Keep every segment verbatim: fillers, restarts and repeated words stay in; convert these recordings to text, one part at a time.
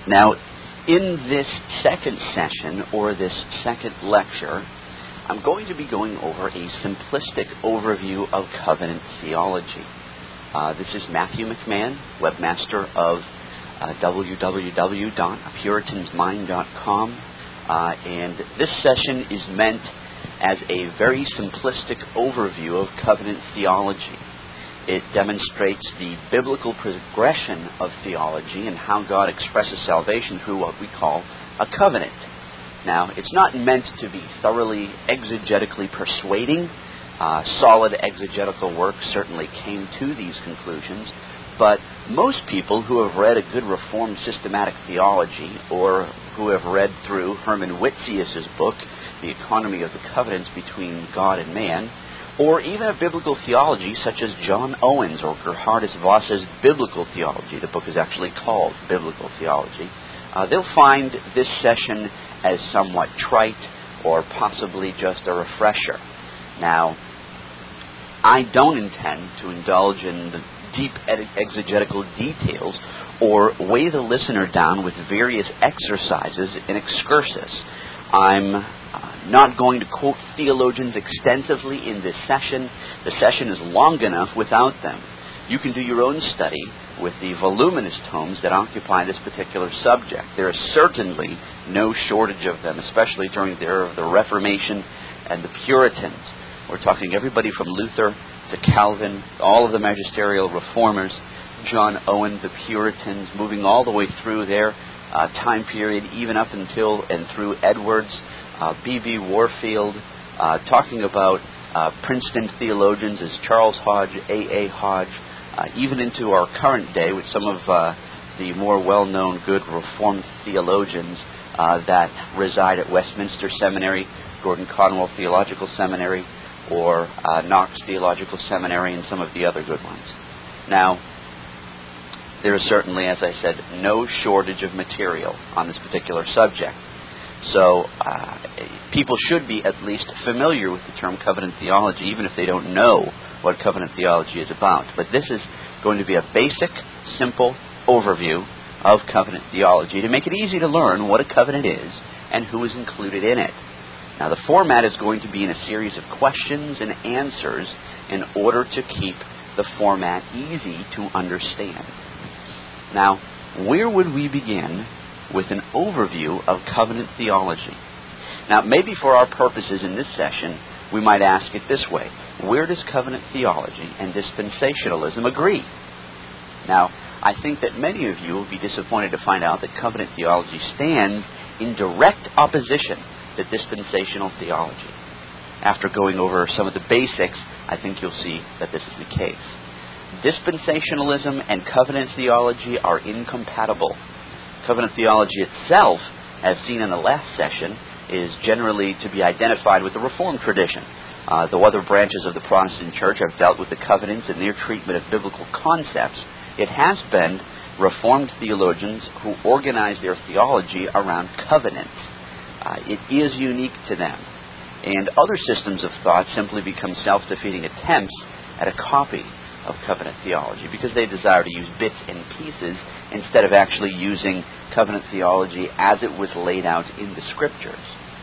Now, in this second session, or this second lecture, I'm going to be going over a simplistic overview of covenant theology. Uh, this is Matthew McMahon, webmaster of uh, w w w dot puritans mind dot com, uh, and this session is meant as a very simplistic overview of covenant theology. It demonstrates the biblical progression of theology and how God expresses salvation through what we call a covenant. Now, it's not meant to be thoroughly exegetically persuading. Uh, solid exegetical work certainly came to these conclusions, but most people who have read a good Reformed systematic theology, or who have read through Herman Whitzius's book, The Economy of the Covenants Between God and Man, or even a biblical theology such as John Owen's or Gerhardus Voss's Biblical Theology, the book is actually called Biblical Theology, uh, they'll find this session as somewhat trite or possibly just a refresher. Now, I don't intend to indulge in the deep exegetical details or weigh the listener down with various exercises and excursus. I'm uh, not going to quote theologians extensively in this session. The session is long enough without them. You can do your own study with the voluminous tomes that occupy this particular subject. There is certainly no shortage of them, especially during the era of the Reformation and the Puritans. We're talking everybody from Luther to Calvin, all of the magisterial reformers, John Owen, the Puritans, moving all the way through their uh, time period, even up until and through Edwards, uh, B B Warfield, uh, talking about uh, Princeton theologians as Charles Hodge, A A Hodge, uh, even into our current day with some of uh, the more well-known good Reformed theologians uh, that reside at Westminster Seminary, Gordon Conwell Theological Seminary, or uh, Knox Theological Seminary, and some of the other good ones. Now, there is certainly, as I said, no shortage of material on this particular subject. So uh, people should be at least familiar with the term covenant theology, even if they don't know what covenant theology is about. But this is going to be a basic, simple overview of covenant theology to make it easy to learn what a covenant is and who is included in it. Now, the format is going to be in a series of questions and answers in order to keep the format easy to understand. Now, where would we begin with an overview of covenant theology? Now, maybe for our purposes in this session, we might ask it this way. Where does covenant theology and dispensationalism agree? Now, I think that many of you will be disappointed to find out that covenant theology stands in direct opposition to dispensational theology. After going over some of the basics, I think you'll see that this is the case. Dispensationalism and covenant theology are incompatible. Covenant theology itself, as seen in the last session, is generally to be identified with the Reformed tradition. Uh, though other branches of the Protestant Church have dealt with the covenants and their treatment of biblical concepts, it has been Reformed theologians who organized their theology around covenants. Uh, it is unique to them. And other systems of thought simply become self-defeating attempts at a copy of covenant theology because they desire to use bits and pieces instead of actually using covenant theology as it was laid out in the Scriptures.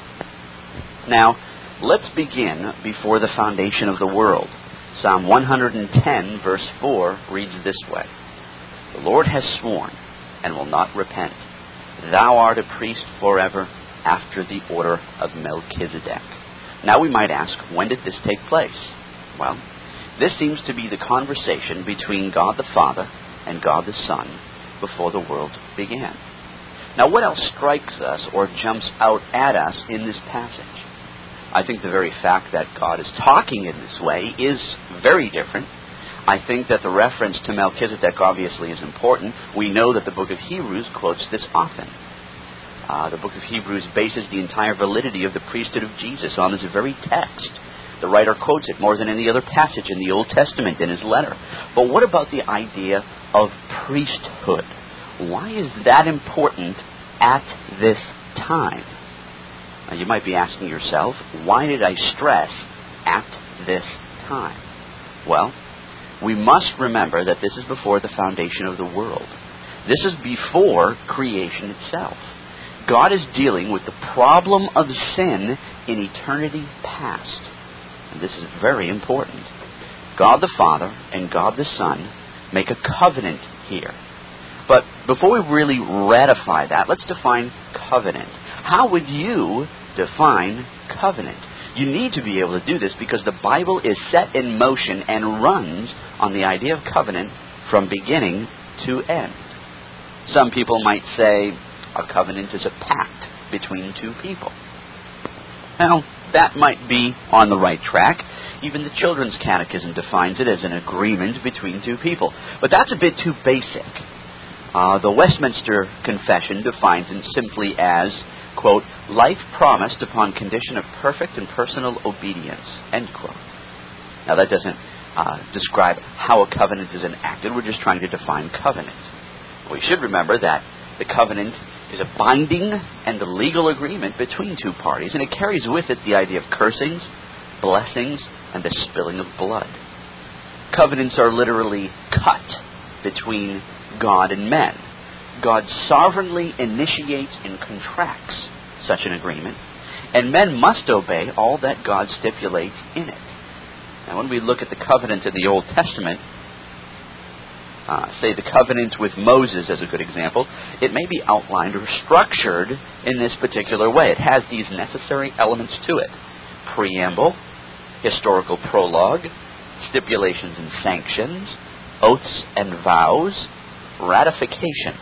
Now, let's begin before the foundation of the world. Psalm one hundred ten, verse four, reads this way. The Lord has sworn and will not repent. Thou art a priest forever after the order of Melchizedek. Now we might ask, when did this take place? Well, this seems to be the conversation between God the Father and God the Son before the world began. Now, what else strikes us or jumps out at us in this passage? I think the very fact that God is talking in this way is very different. I think that the reference to Melchizedek obviously is important. We know that the book of Hebrews quotes this often. Uh, the book of Hebrews bases the entire validity of the priesthood of Jesus on this very text. The writer quotes it more than any other passage in the Old Testament in his letter. But what about the idea of priesthood? Why is that important at this time? Now, you might be asking yourself, why did I stress at this time? Well, we must remember that this is before the foundation of the world. This is before creation itself. God is dealing with the problem of sin in eternity past. And this is very important. God the Father and God the Son make a covenant here. But before we really ratify that, let's define covenant. How would you define covenant? You need to be able to do this because the Bible is set in motion and runs on the idea of covenant from beginning to end. Some people might say a covenant is a pact between two people. Now, that might be on the right track. Even the Children's Catechism defines it as an agreement between two people. But that's a bit too basic. Uh, the Westminster Confession defines it simply as, quote, life promised upon condition of perfect and personal obedience, end quote. Now, that doesn't uh, describe how a covenant is enacted. We're just trying to define covenant. We should remember that the covenant is a binding and a legal agreement between two parties, and it carries with it the idea of cursings, blessings, and the spilling of blood. Covenants are literally cut between God and men. God sovereignly initiates and contracts such an agreement, and men must obey all that God stipulates in it. Now, when we look at the covenant in the Old Testament, Uh, say the covenant with Moses as a good example, it may be outlined or structured in this particular way. It has these necessary elements to it: preamble, historical prologue, stipulations and sanctions, oaths and vows, ratification.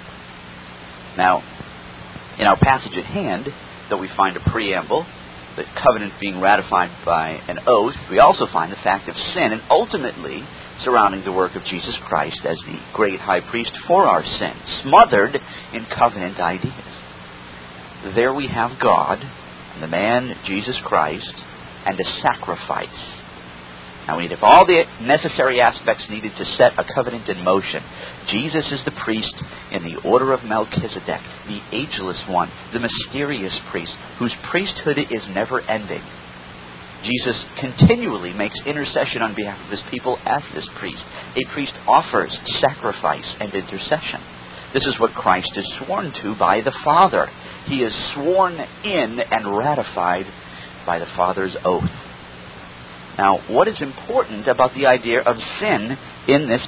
Now, in our passage at hand, though we find a preamble, the covenant being ratified by an oath, we also find the fact of sin, and ultimately surrounding the work of Jesus Christ as the great high priest for our sin, smothered in covenant ideas. There we have God, the man Jesus Christ, and a sacrifice. Now we have all the necessary aspects needed to set a covenant in motion. Jesus is the priest in the order of Melchizedek, the ageless one, the mysterious priest, whose priesthood is never ending. Jesus continually makes intercession on behalf of his people as this priest. A priest offers sacrifice and intercession. This is what Christ is sworn to by the Father. He is sworn in and ratified by the Father's oath. Now, what is important about the idea of sin in this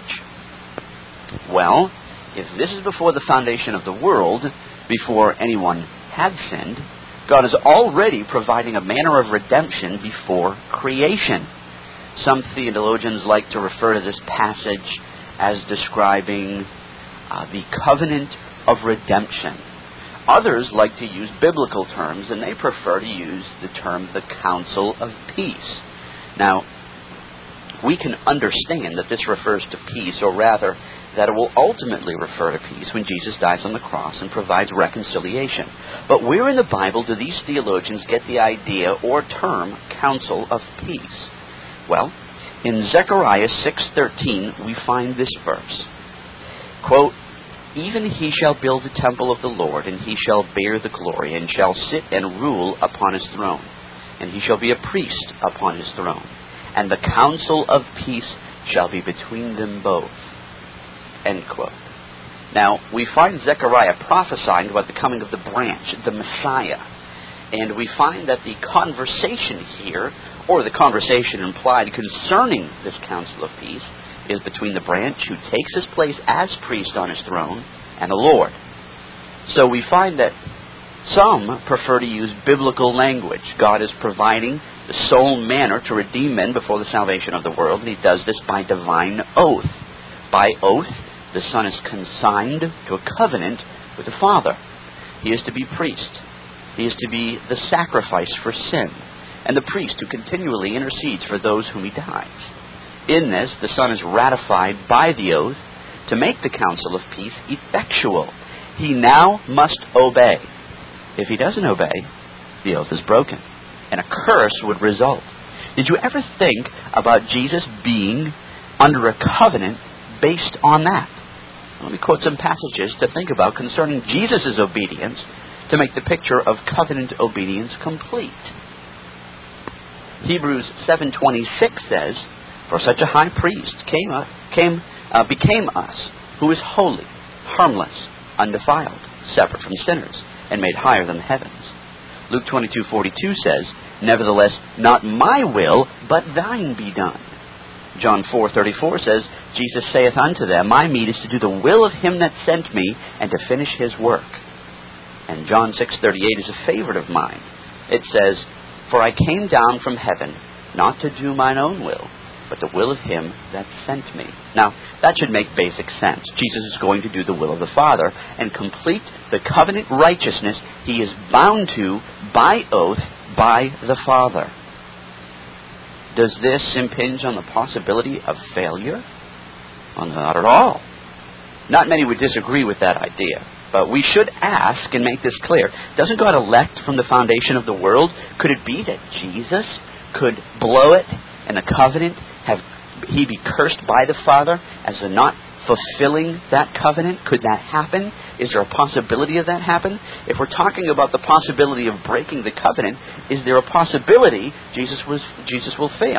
passage? Well, if this is before the foundation of the world, before anyone had sinned, God is already providing a manner of redemption before creation. Some theologians like to refer to this passage as describing uh, the covenant of redemption. Others like to use biblical terms, and they prefer to use the term the counsel of peace. Now, we can understand that this refers to peace, or rather, that it will ultimately refer to peace when Jesus dies on the cross and provides reconciliation. But where in the Bible do these theologians get the idea or term counsel of peace? Well, in Zechariah six thirteen, we find this verse. Quote, even he shall build the temple of the Lord, and he shall bear the glory, and shall sit and rule upon his throne. And he shall be a priest upon his throne. And the counsel of peace shall be between them both. End quote. Now, we find Zechariah prophesying about the coming of the branch, the Messiah. And we find that the conversation here, or the conversation implied concerning this counsel of peace, is between the branch who takes his place as priest on his throne and the Lord. So we find that some prefer to use biblical language. God is providing the sole manner to redeem men before the salvation of the world, and he does this by divine oath. By oath, the Son is consigned to a covenant with the Father. He is to be priest. He is to be the sacrifice for sin, and the priest who continually intercedes for those whom he dies. In this, the Son is ratified by the oath to make the counsel of peace effectual. He now must obey. If he doesn't obey, the oath is broken, and a curse would result. Did you ever think about Jesus being under a covenant based on that? Let me quote some passages to think about concerning Jesus' obedience to make the picture of covenant obedience complete. Hebrews seven twenty-six says, for such a high priest came, uh, came uh, became us, who is holy, harmless, undefiled, separate from sinners, and made higher than the heavens. Luke twenty-two forty-two says, "Nevertheless, not my will, but thine be done." John four thirty-four says, "Jesus saith unto them, My meat is to do the will of him that sent me, and to finish his work." And John six thirty-eight is a favorite of mine. It says, "For I came down from heaven, not to do mine own will, but the will of him that sent me." Now, that should make basic sense. Jesus is going to do the will of the Father and complete the covenant righteousness he is bound to by oath by the Father. Does this impinge on the possibility of failure? Well, not at all. Not many would disagree with that idea. But we should ask and make this clear. Doesn't God elect from the foundation of the world? Could it be that Jesus could blow it and the covenant, have he be cursed by the Father as a not fulfilling that covenant? Could that happen? Is there a possibility of that happen? If we're talking about the possibility of breaking the covenant, is there a possibility Jesus was Jesus will fail?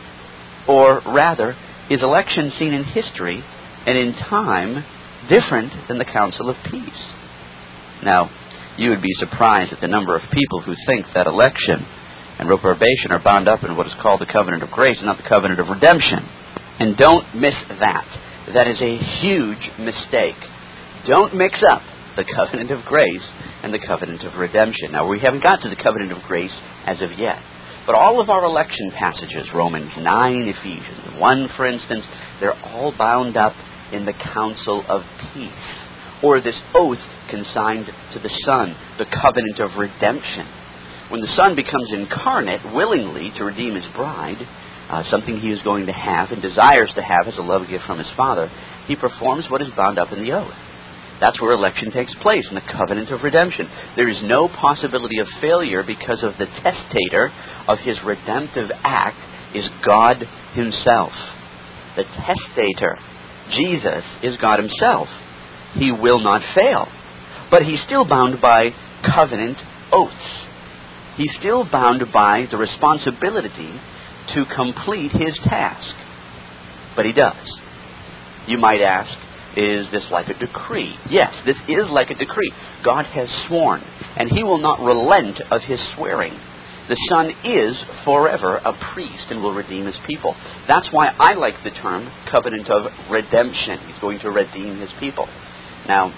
Or rather, is election seen in history and in time different than the Council of Peace? Now, you would be surprised at the number of people who think that election and reprobation are bound up in what is called the covenant of grace and not the covenant of redemption. And don't miss that. That is a huge mistake. Don't mix up the covenant of grace and the covenant of redemption. Now, we haven't got to the covenant of grace as of yet. But all of our election passages, Romans nine, Ephesians one, for instance, they're all bound up in the council of peace, or this oath consigned to the Son, the covenant of redemption. When the Son becomes incarnate willingly to redeem his bride, uh, something he is going to have and desires to have as a love gift from his Father, he performs what is bound up in the oath. That's where election takes place, in the covenant of redemption. There is no possibility of failure because of the testator of his redemptive act is God himself. The testator, Jesus, is God himself. He will not fail. But he's still bound by covenant oaths. He's still bound by the responsibility to complete his task. But he does. You might ask, is this like a decree? Yes, this is like a decree. God has sworn, and he will not relent of his swearing. The Son is forever a priest and will redeem his people. That's why I like the term covenant of redemption. He's going to redeem his people. Now,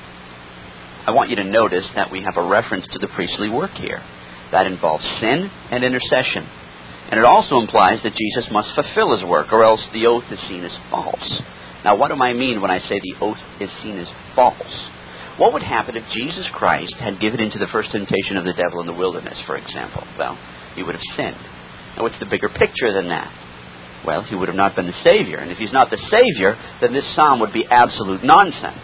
I want you to notice that we have a reference to the priestly work here. That involves sin and intercession. And it also implies that Jesus must fulfill his work, or else the oath is seen as false. Now, what do I mean when I say the oath is seen as false? What would happen if Jesus Christ had given in to the first temptation of the devil in the wilderness, for example? Well, he would have sinned. Now, what's the bigger picture than that? Well, he would have not been the Savior. And if he's not the Savior, then this psalm would be absolute nonsense.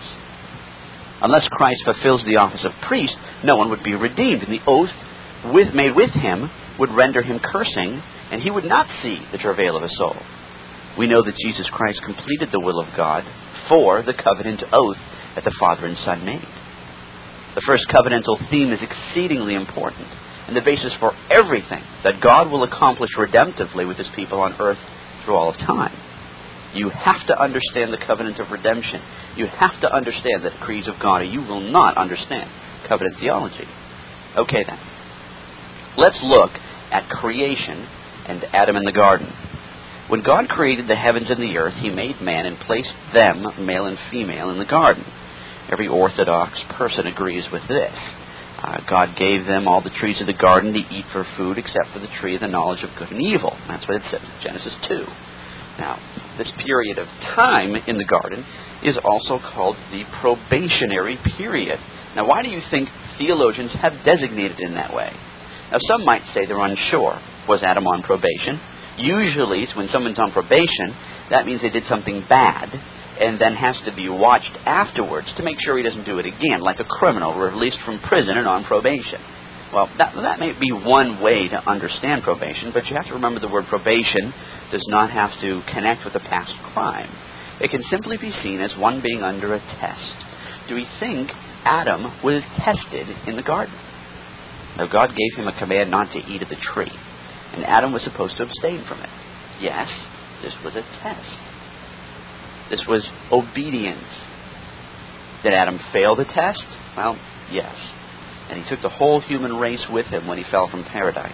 Unless Christ fulfills the office of priest, no one would be redeemed. And the oath with, made with him would render him cursing, and he would not see the travail of a soul. We know that Jesus Christ completed the will of God for the covenant oath that the Father and Son made. The first covenantal theme is exceedingly important and the basis for everything that God will accomplish redemptively with his people on earth through all of time. You have to understand the covenant of redemption. You have to understand the decrees of God, or you will not understand covenant theology. Okay then. Let's look at creation and Adam in the garden. When God created the heavens and the earth, he made man and placed them, male and female, in the garden. Every orthodox person agrees with this. Uh, God gave them all the trees of the garden to eat for food, except for the tree of the knowledge of good and evil. That's what it says in Genesis two. Now, this period of time in the garden is also called the probationary period. Now, why do you think theologians have designated it in that way? Now, some might say they're unsure. Was Adam on probation? Usually, when someone's on probation, that means they did something bad and then has to be watched afterwards to make sure he doesn't do it again, like a criminal released from prison and on probation. Well, that, that may be one way to understand probation, but you have to remember the word probation does not have to connect with a past crime. It can simply be seen as one being under a test. Do we think Adam was tested in the garden? Now, God gave him a command not to eat of the tree, and Adam was supposed to abstain from it. Yes, this was a test. This was obedience. Did Adam fail the test? Well, yes. And he took the whole human race with him when he fell from paradise.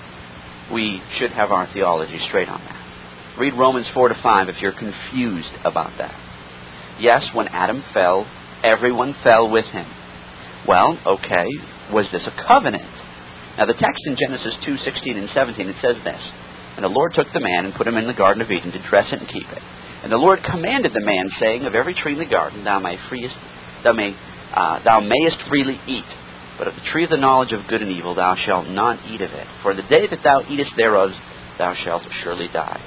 We should have our theology straight on that. Read Romans four to five if you're confused about that. Yes, when Adam fell, everyone fell with him. Well, okay, was this a covenant? Now the text in Genesis two sixteen and seventeen, it says this, "And the Lord took the man and put him in the Garden of Eden to dress it and keep it. And the Lord commanded the man, saying, Of every tree in the garden thou, may freest, thou, may, uh, thou mayest freely eat, but of the tree of the knowledge of good and evil thou shalt not eat of it. For the day that thou eatest thereof thou shalt surely die."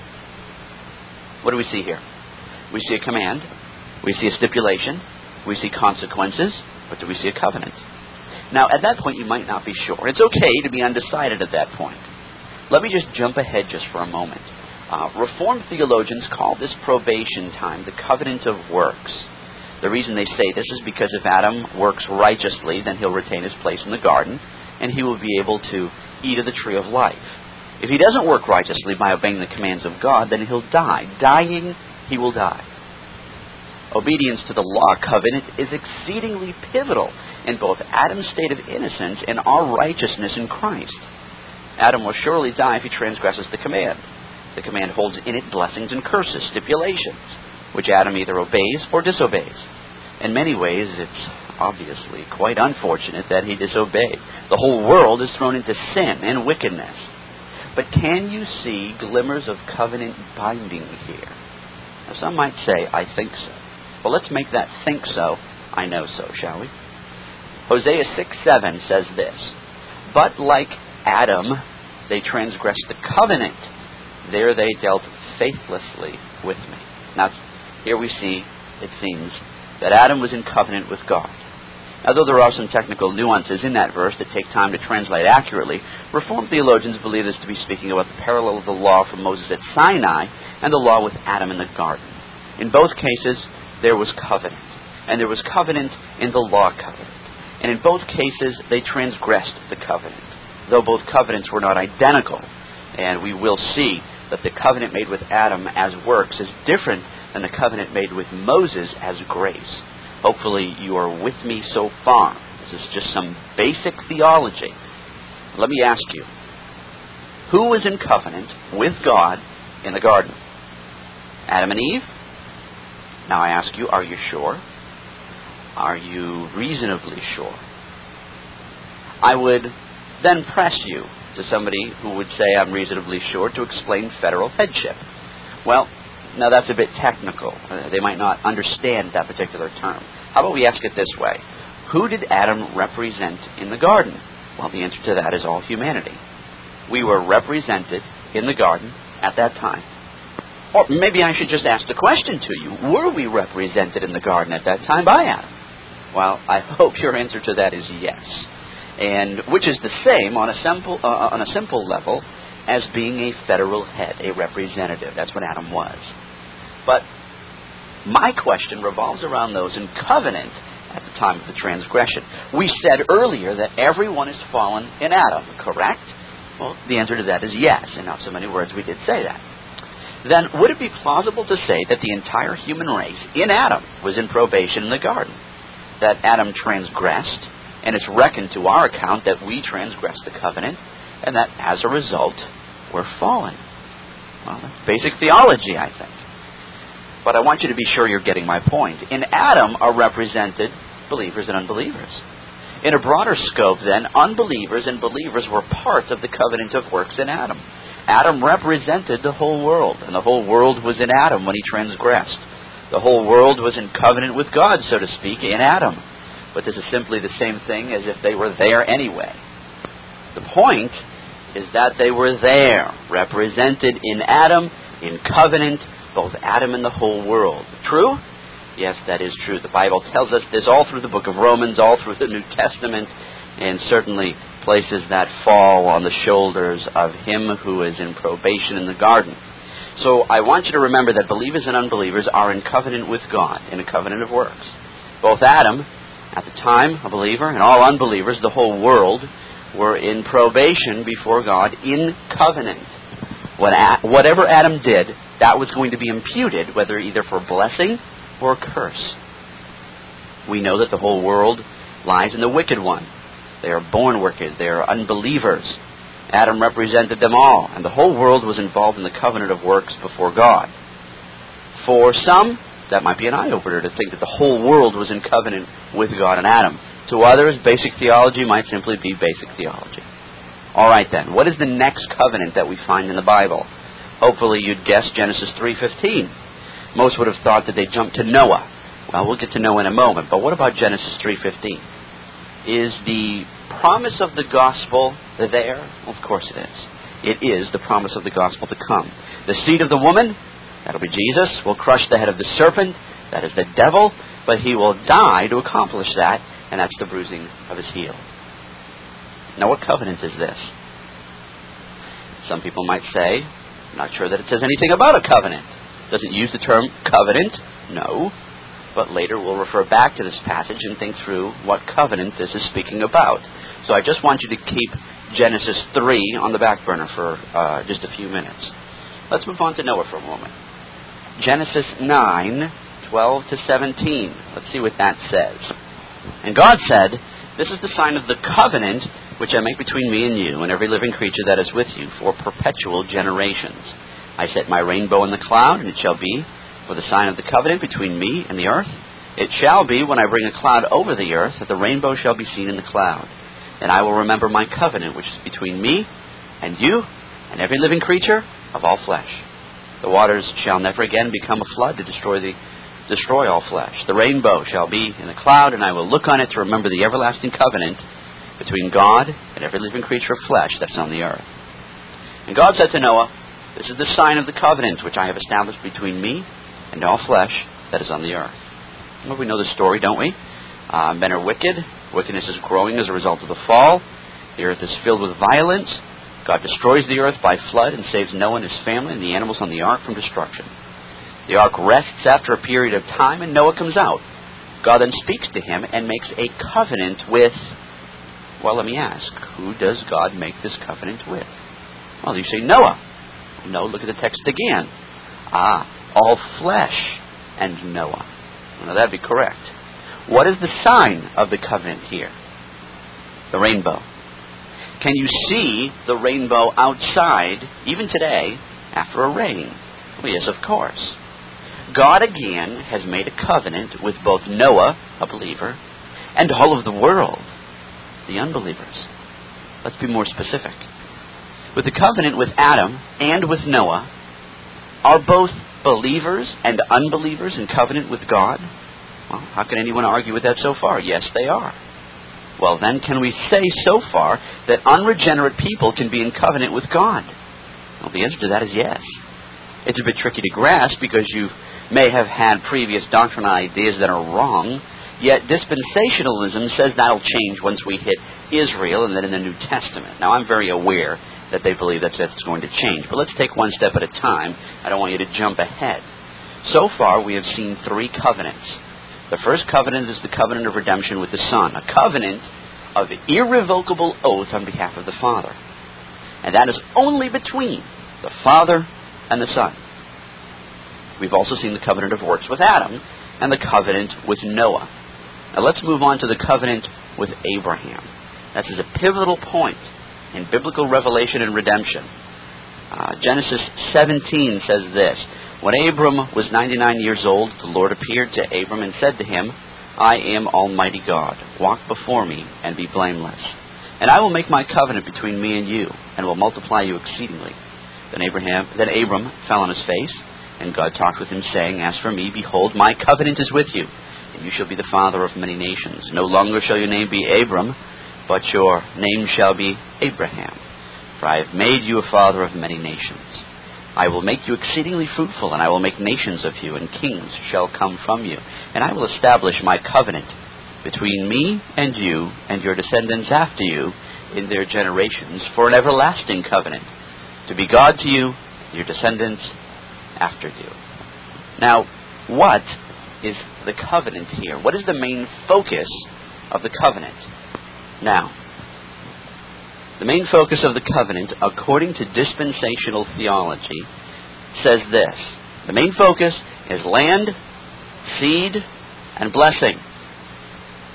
What do we see here? We see a command. We see a stipulation. We see consequences. But do we see a covenant? Now, at that point, you might not be sure. It's okay to be undecided at that point. Let me just jump ahead just for a moment. Uh, Reformed theologians call this probation time the covenant of works. The reason they say this is because if Adam works righteously, then he'll retain his place in the garden, and he will be able to eat of the tree of life. If he doesn't work righteously by obeying the commands of God, then he'll die. Dying, he will die. Obedience to the law covenant is exceedingly pivotal in both Adam's state of innocence and our righteousness in Christ. Adam will surely die if he transgresses the command. The command holds in it blessings and curses, stipulations, which Adam either obeys or disobeys. In many ways, it's obviously quite unfortunate that he disobeyed. The whole world is thrown into sin and wickedness. But can you see glimmers of covenant binding here? Now, some might say, I think so. Well, let's make that think so, I know so, shall we? Hosea six seven says this, "But like Adam, they transgressed the covenant. There they dealt faithlessly with me." Now, here we see, it seems, that Adam was in covenant with God. Now, though there are some technical nuances in that verse that take time to translate accurately, Reformed theologians believe this to be speaking about the parallel of the law from Moses at Sinai and the law with Adam in the garden. In both cases, there was covenant, and there was covenant in the law covenant. And in both cases, they transgressed the covenant, though both covenants were not identical. And we will see that the covenant made with Adam as works is different than the covenant made with Moses as grace. Hopefully you are with me so far. This is just some basic theology. Let me ask you, who was in covenant with God in the garden? Adam and Eve? Now I ask you, are you sure? Are you reasonably sure? I would then press you to somebody who would say I'm reasonably sure to explain federal headship. Well, now that's a bit technical. Uh, they might not understand that particular term. How about we ask it this way? Who did Adam represent in the garden? Well, the answer to that is all humanity. We were represented in the garden at that time. Or maybe I should just ask the question to you. Were we represented in the garden at that time by Adam? Well, I hope your answer to that is yes. And which is the same on a simple, uh, on a simple level as being a federal head, a representative. That's what Adam was. But my question revolves around those in covenant at the time of the transgression. We said earlier that everyone is fallen in Adam, correct? Well, the answer to that is yes. In not so many words, we did say that. Then would it be plausible to say that the entire human race in Adam was in probation in the garden? That Adam transgressed, and it's reckoned to our account that we transgressed the covenant, and that as a result, we're fallen. Well, that's basic theology, I think. But I want you to be sure you're getting my point. In Adam are represented believers and unbelievers. In a broader scope, then, unbelievers and believers were part of the covenant of works in Adam. Adam represented the whole world, and the whole world was in Adam when he transgressed. The whole world was in covenant with God, so to speak, in Adam. But this is simply the same thing as if they were there anyway. The point is that they were there, represented in Adam, in covenant, both Adam and the whole world. True? Yes, that is true. The Bible tells us this all through the book of Romans, all through the New Testament, and certainly places that fall on the shoulders of him who is in probation in the garden. So I want you to remember that believers and unbelievers are in covenant with God, in a covenant of works. Both Adam, at the time, a believer, and all unbelievers, the whole world, were in probation before God in covenant. Whatever Adam did, that was going to be imputed, whether either for blessing or curse. We know that the whole world lies in the wicked one. They are born wicked. They are unbelievers. Adam represented them all, and the whole world was involved in the covenant of works before God. For some, that might be an eye-opener to think that the whole world was in covenant with God and Adam. To others, basic theology might simply be basic theology. All right then, what is the next covenant that we find in the Bible? Hopefully you'd guess Genesis three fifteen. Most would have thought that they jumped to Noah. Well, we'll get to Noah in a moment, but what about Genesis three fifteen? Is the promise of the gospel there? Well, of course it is. It is the promise of the gospel to come. The seed of the woman, that'll be Jesus, will crush the head of the serpent, that is the devil, but he will die to accomplish that, and that's the bruising of his heel. Now, what covenant is this? Some people might say, I'm not sure that it says anything about a covenant. It doesn't use the term covenant, no. But later we'll refer back to this passage and think through what covenant this is speaking about. So I just want you to keep Genesis three on the back burner for uh, just a few minutes. Let's move on to Noah for a moment. Genesis nine, twelve to seventeen. Let's see what that says. And God said, "This is the sign of the covenant which I make between me and you and every living creature that is with you for perpetual generations. I set my rainbow in the cloud, and it shall be for the sign of the covenant between me and the earth. It shall be when I bring a cloud over the earth that the rainbow shall be seen in the cloud. And I will remember my covenant which is between me and you and every living creature of all flesh. The waters shall never again become a flood to destroy the destroy all flesh. The rainbow shall be in the cloud, and I will look on it to remember the everlasting covenant between God and every living creature of flesh that's on the earth." And God said to Noah, "This is the sign of the covenant which I have established between me and all flesh that is on the earth." Well, we know the story, don't we? Uh, men are wicked. Wickedness is growing as a result of the fall. The earth is filled with violence. God destroys the earth by flood and saves Noah and his family and the animals on the ark from destruction. The ark rests after a period of time, and Noah comes out. God then speaks to him and makes a covenant with, well, let me ask, who does God make this covenant with? Well, you say Noah. No, look at the text again. Ah, all flesh and Noah. Now, that'd be correct. What is the sign of the covenant here? The rainbow. Can you see the rainbow outside, even today, after a rain? Well, yes, of course. God again has made a covenant with both Noah, a believer, and all of the world, the unbelievers. Let's be more specific. With the covenant with Adam and with Noah, are both believers and unbelievers in covenant with God? Well, how can anyone argue with that so far? Yes, they are. Well, then, can we say so far that unregenerate people can be in covenant with God? Well, the answer to that is yes. It's a bit tricky to grasp because you may have had previous doctrinal ideas that are wrong, yet dispensationalism says that'll change once we hit Israel and then in the New Testament. Now, I'm very aware that they believe that that's going to change, but let's take one step at a time. I don't want you to jump ahead. So far, we have seen three covenants. The first covenant is the covenant of redemption with the Son, a covenant of irrevocable oath on behalf of the Father. And that is only between the Father and the Son. We've also seen the covenant of works with Adam and the covenant with Noah. Now let's move on to the covenant with Abraham. That is a pivotal point in biblical revelation and redemption. Uh, Genesis seventeen says this: "When Abram was ninety-nine years old, the Lord appeared to Abram and said to him, I am Almighty God. Walk before me and be blameless. And I will make my covenant between me and you, and will multiply you exceedingly." Then Abraham, then Abram fell on his face, and God talked with him, saying, "As for me, behold, my covenant is with you, and you shall be the father of many nations. No longer shall your name be Abram, but your name shall be Abraham. For I have made you a father of many nations. I will make you exceedingly fruitful, and I will make nations of you, and kings shall come from you. And I will establish my covenant between me and you and your descendants after you in their generations for an everlasting covenant, to be God to you, your descendants after you." Now, what is the covenant here? What is the main focus of the covenant? Now, the main focus of the covenant, according to dispensational theology, says this: the main focus is land, seed, and blessing.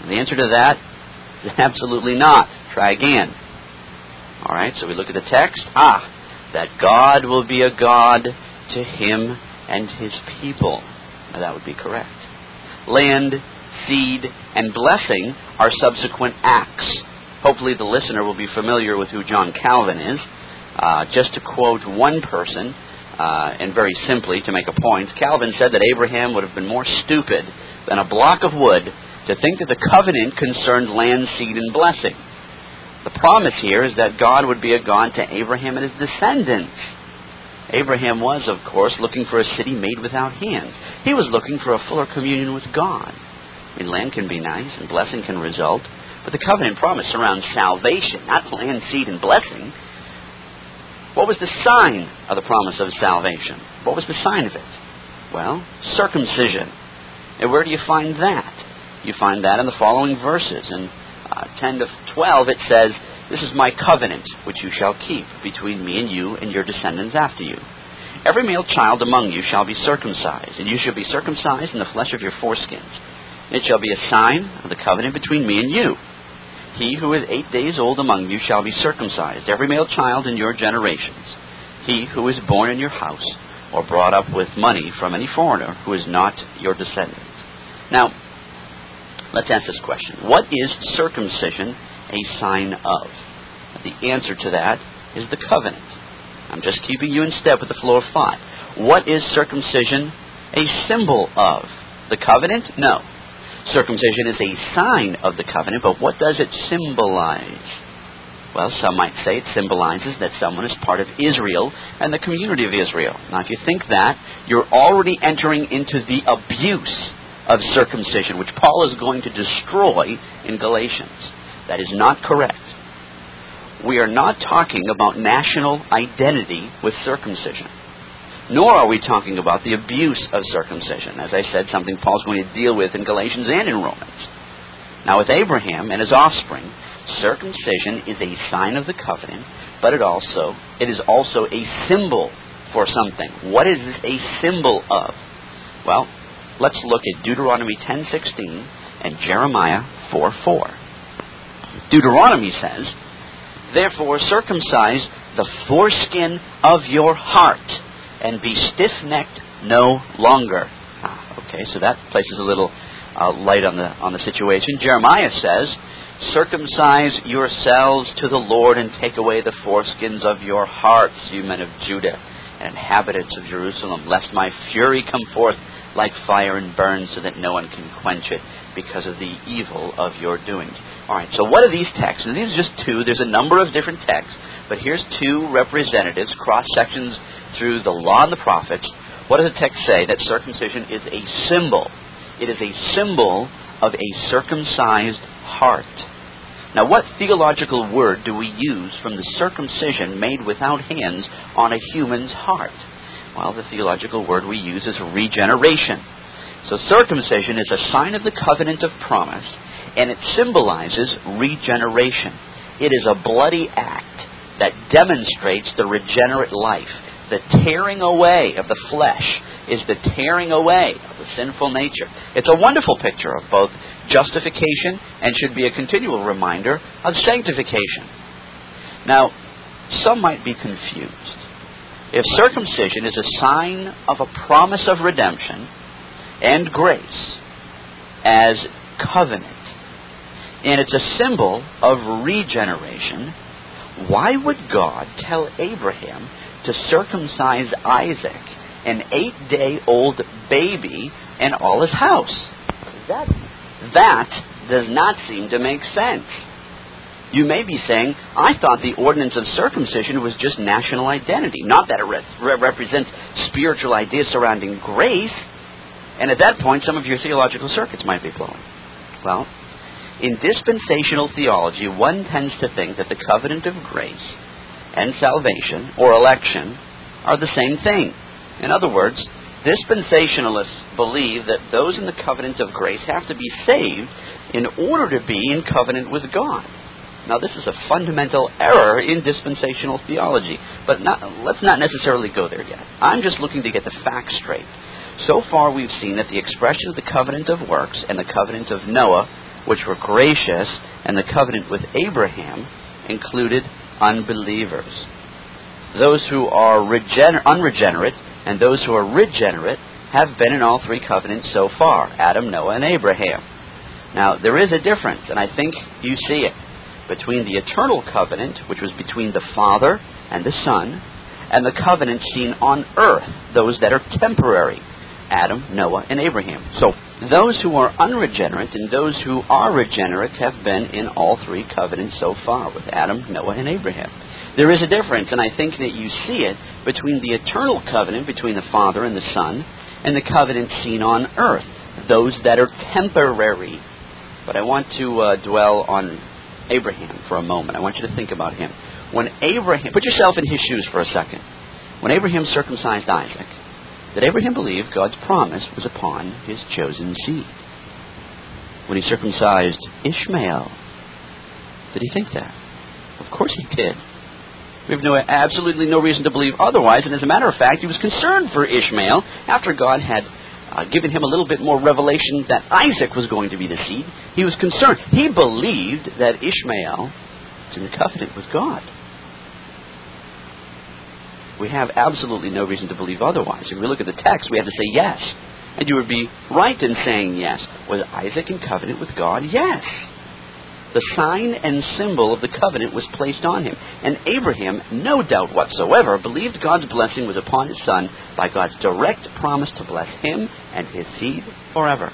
And the answer to that is absolutely not. Try again. All right, so we look at the text. Ah, that God will be a God to him and his people. Now, that would be correct. Land, seed, and blessing are subsequent acts. Hopefully the listener will be familiar with who John Calvin is. Uh, just to quote one person, uh, and very simply to make a point, Calvin said that Abraham would have been more stupid than a block of wood to think that the covenant concerned land, seed, and blessing. The promise here is that God would be a God to Abraham and his descendants. Abraham was, of course, looking for a city made without hands. He was looking for a fuller communion with God. I mean, land can be nice and blessing can result, but the covenant promise surrounds salvation, not land, seed, and blessing. What was the sign of the promise of salvation? What was the sign of it? Well, circumcision. And where do you find that? You find that in the following verses. In uh, ten to twelve, it says, "This is my covenant, which you shall keep between me and you and your descendants after you. Every male child among you shall be circumcised, and you shall be circumcised in the flesh of your foreskins. It shall be a sign of the covenant between me and you. He who is eight days old among you shall be circumcised, every male child in your generations. He who is born in your house, or brought up with money from any foreigner who is not your descendant." Now, let's ask this question. What is circumcision a sign of? The answer to that is the covenant. I'm just keeping you in step with the flow of thought. What is circumcision a symbol of? The covenant? No. Circumcision is a sign of the covenant, but what does it symbolize? Well, some might say it symbolizes that someone is part of Israel and the community of Israel. Now, if you think that, you're already entering into the abuse of circumcision, which Paul is going to destroy in Galatians. That is not correct. We are not talking about national identity with circumcision. Nor are we talking about the abuse of circumcision. As I said, something Paul's going to deal with in Galatians and in Romans. Now, with Abraham and his offspring, circumcision is a sign of the covenant, but it also it is also a symbol for something. What is this a symbol of? Well, let's look at Deuteronomy ten sixteen and Jeremiah four four. Deuteronomy says, "Therefore circumcise the foreskin of your heart, and be stiff-necked no longer." Ah, okay, so that places a little uh, light on the on the situation. Jeremiah says, "Circumcise yourselves to the Lord, and take away the foreskins of your hearts, you men of Judah and inhabitants of Jerusalem, lest my fury come forth like fire and burn, so that no one can quench it because of the evil of your doings." All right, so what are these texts? And these are just two. There's a number of different texts, but here's two representatives, cross-sections through the law and the prophets. What does the text say? That circumcision is a symbol. It is a symbol of a circumcised heart. Now, what theological word do we use from the circumcision made without hands on a human's heart? Well, the theological word we use is regeneration. So circumcision is a sign of the covenant of promise, and it symbolizes regeneration. It is a bloody act that demonstrates the regenerate life. The tearing away of the flesh is the tearing away of the sinful nature. It's a wonderful picture of both justification and should be a continual reminder of sanctification. Now, some might be confused. If circumcision is a sign of a promise of redemption and grace as covenant, and it's a symbol of regeneration, why would God tell Abraham to circumcise Isaac, an eight-day-old baby, and all his house? That, that does not seem to make sense. You may be saying, I thought the ordinance of circumcision was just national identity, not that it re- represents spiritual ideas surrounding grace. And at that point, some of your theological circuits might be blowing. Well, in dispensational theology, one tends to think that the covenant of grace and salvation, or election, are the same thing. In other words, dispensationalists believe that those in the covenant of grace have to be saved in order to be in covenant with God. Now, this is a fundamental error in dispensational theology, but not, let's not necessarily go there yet. I'm just looking to get the facts straight. So far, we've seen that the expression of the covenant of works and the covenant of Noah which were gracious, and the covenant with Abraham included unbelievers. Those who are regener- unregenerate and those who are regenerate have been in all three covenants so far, Adam, Noah, and Abraham. Now, there is a difference, and I think you see it, between the eternal covenant, which was between the Father and the Son, and the covenant seen on earth, those that are temporary, Adam, Noah, and Abraham. So, those who are unregenerate and those who are regenerate have been in all three covenants so far, with Adam, Noah, and Abraham. There is a difference, and I think that you see it between the eternal covenant between the Father and the Son, and the covenant seen on earth, those that are temporary. But I want to uh, dwell on Abraham for a moment. I want you to think about him. When Abraham, put yourself in his shoes for a second. When Abraham circumcised Isaac, did Abraham believe God's promise was upon his chosen seed? When he circumcised Ishmael, did he think that? Of course he did. We have no, absolutely no reason to believe otherwise, and as a matter of fact, he was concerned for Ishmael after God had uh, given him a little bit more revelation that Isaac was going to be the seed. He was concerned. He believed that Ishmael was in the covenant with God. We have absolutely no reason to believe otherwise. If we look at the text, we have to say yes. And you would be right in saying yes. Was Isaac in covenant with God? Yes. The sign and symbol of the covenant was placed on him. And Abraham, no doubt whatsoever, believed God's blessing was upon his son by God's direct promise to bless him and his seed forever.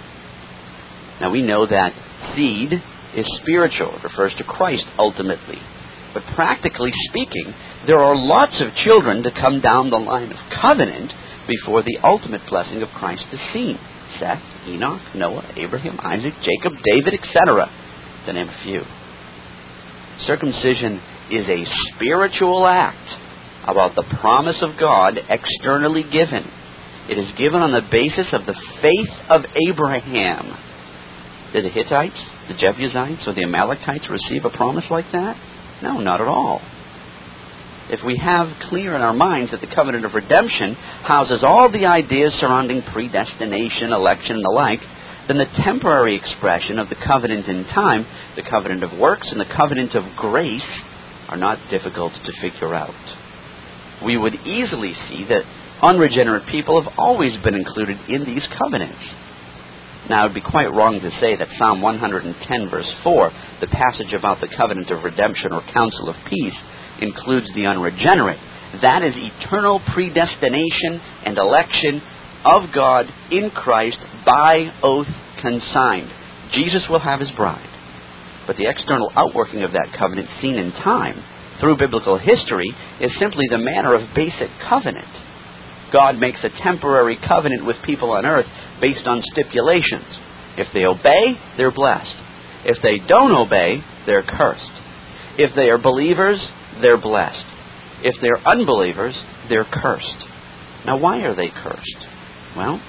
Now we know that seed is spiritual. It refers to Christ ultimately. But practically speaking, there are lots of children to come down the line of covenant before the ultimate blessing of Christ is seen. Seth, Enoch, Noah, Abraham, Isaac, Jacob, David, et cetera, to name a few. Circumcision is a spiritual act about the promise of God externally given. It is given on the basis of the faith of Abraham. Did the Hittites, the Jebusites, or the Amalekites receive a promise like that? No, not at all. If we have clear in our minds that the covenant of redemption houses all the ideas surrounding predestination, election, and the like, then the temporary expression of the covenant in time, the covenant of works, and the covenant of grace are not difficult to figure out. We would easily see that unregenerate people have always been included in these covenants. Now, it would be quite wrong to say that Psalm one hundred ten, verse four, the passage about the covenant of redemption or counsel of peace, includes the unregenerate. That is eternal predestination and election of God in Christ by oath consigned. Jesus will have his bride. But the external outworking of that covenant seen in time through biblical history is simply the manner of basic covenant. God makes a temporary covenant with people on earth based on stipulations. If they obey, they're blessed. If they don't obey, they're cursed. If they are believers, they're blessed. If they're unbelievers, they're cursed. Now, why are they cursed? Well,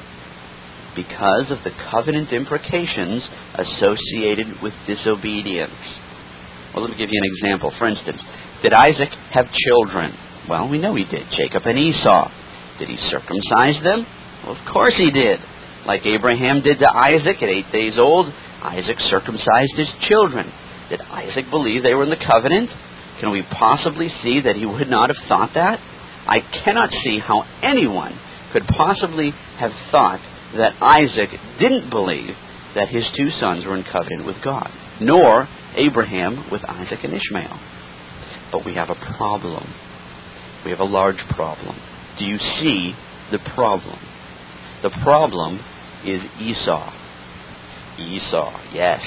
because of the covenant implications associated with disobedience. Well, let me give you an example. For instance, did Isaac have children? Well, we know he did. Jacob and Esau. Did he circumcise them? Well, of course he did. Like Abraham did to Isaac at eight days old, Isaac circumcised his children. Did Isaac believe they were in the covenant? Can we possibly see that he would not have thought that? I cannot see how anyone could possibly have thought that Isaac didn't believe that his two sons were in covenant with God, nor Abraham with Isaac and Ishmael. But we have a problem. We have a large problem. Do you see the problem? The problem is Esau. Esau, yes.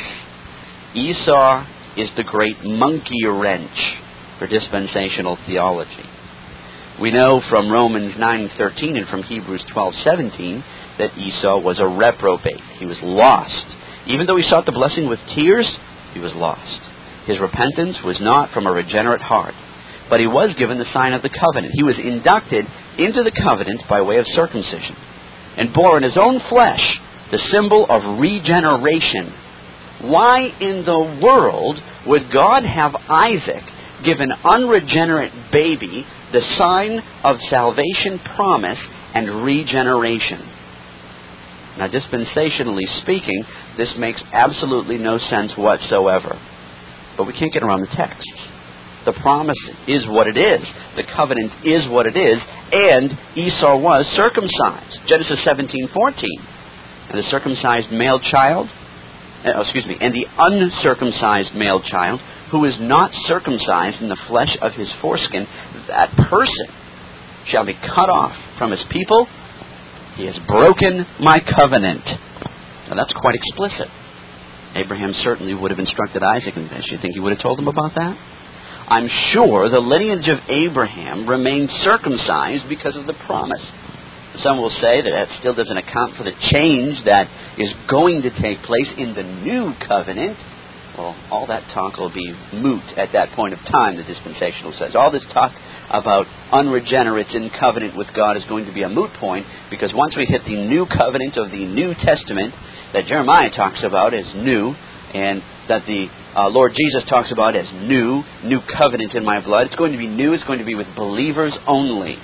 Esau is the great monkey wrench for dispensational theology. We know from Romans nine thirteen and from Hebrews twelve seventeen that Esau was a reprobate. He was lost. Even though he sought the blessing with tears, he was lost. His repentance was not from a regenerate heart, but he was given the sign of the covenant. He was inducted into the covenant by way of circumcision and bore in his own flesh the symbol of regeneration. Why in the world would God have Isaac give an unregenerate baby the sign of salvation promise and regeneration? Now, dispensationally speaking, this makes absolutely no sense whatsoever. But we can't get around the text. The promise is what it is. The covenant is what it is. And Esau was circumcised. Genesis seventeen fourteen. And the circumcised male child, uh, excuse me, and the uncircumcised male child, who is not circumcised in the flesh of his foreskin, that person shall be cut off from his people. He has broken my covenant. Now that's quite explicit. Abraham certainly would have instructed Isaac in this. You think he would have told him about that? I'm sure the lineage of Abraham remained circumcised because of the promise. Some will say that that still doesn't account for the change that is going to take place in the new covenant. Well, all that talk will be moot at that point of time, the dispensational says. All this talk about unregenerates in covenant with God is going to be a moot point, because once we hit the new covenant of the New Testament that Jeremiah talks about as new, and that the uh, Lord Jesus talks about as new, new covenant in my blood, it's going to be new, it's going to be with believers only.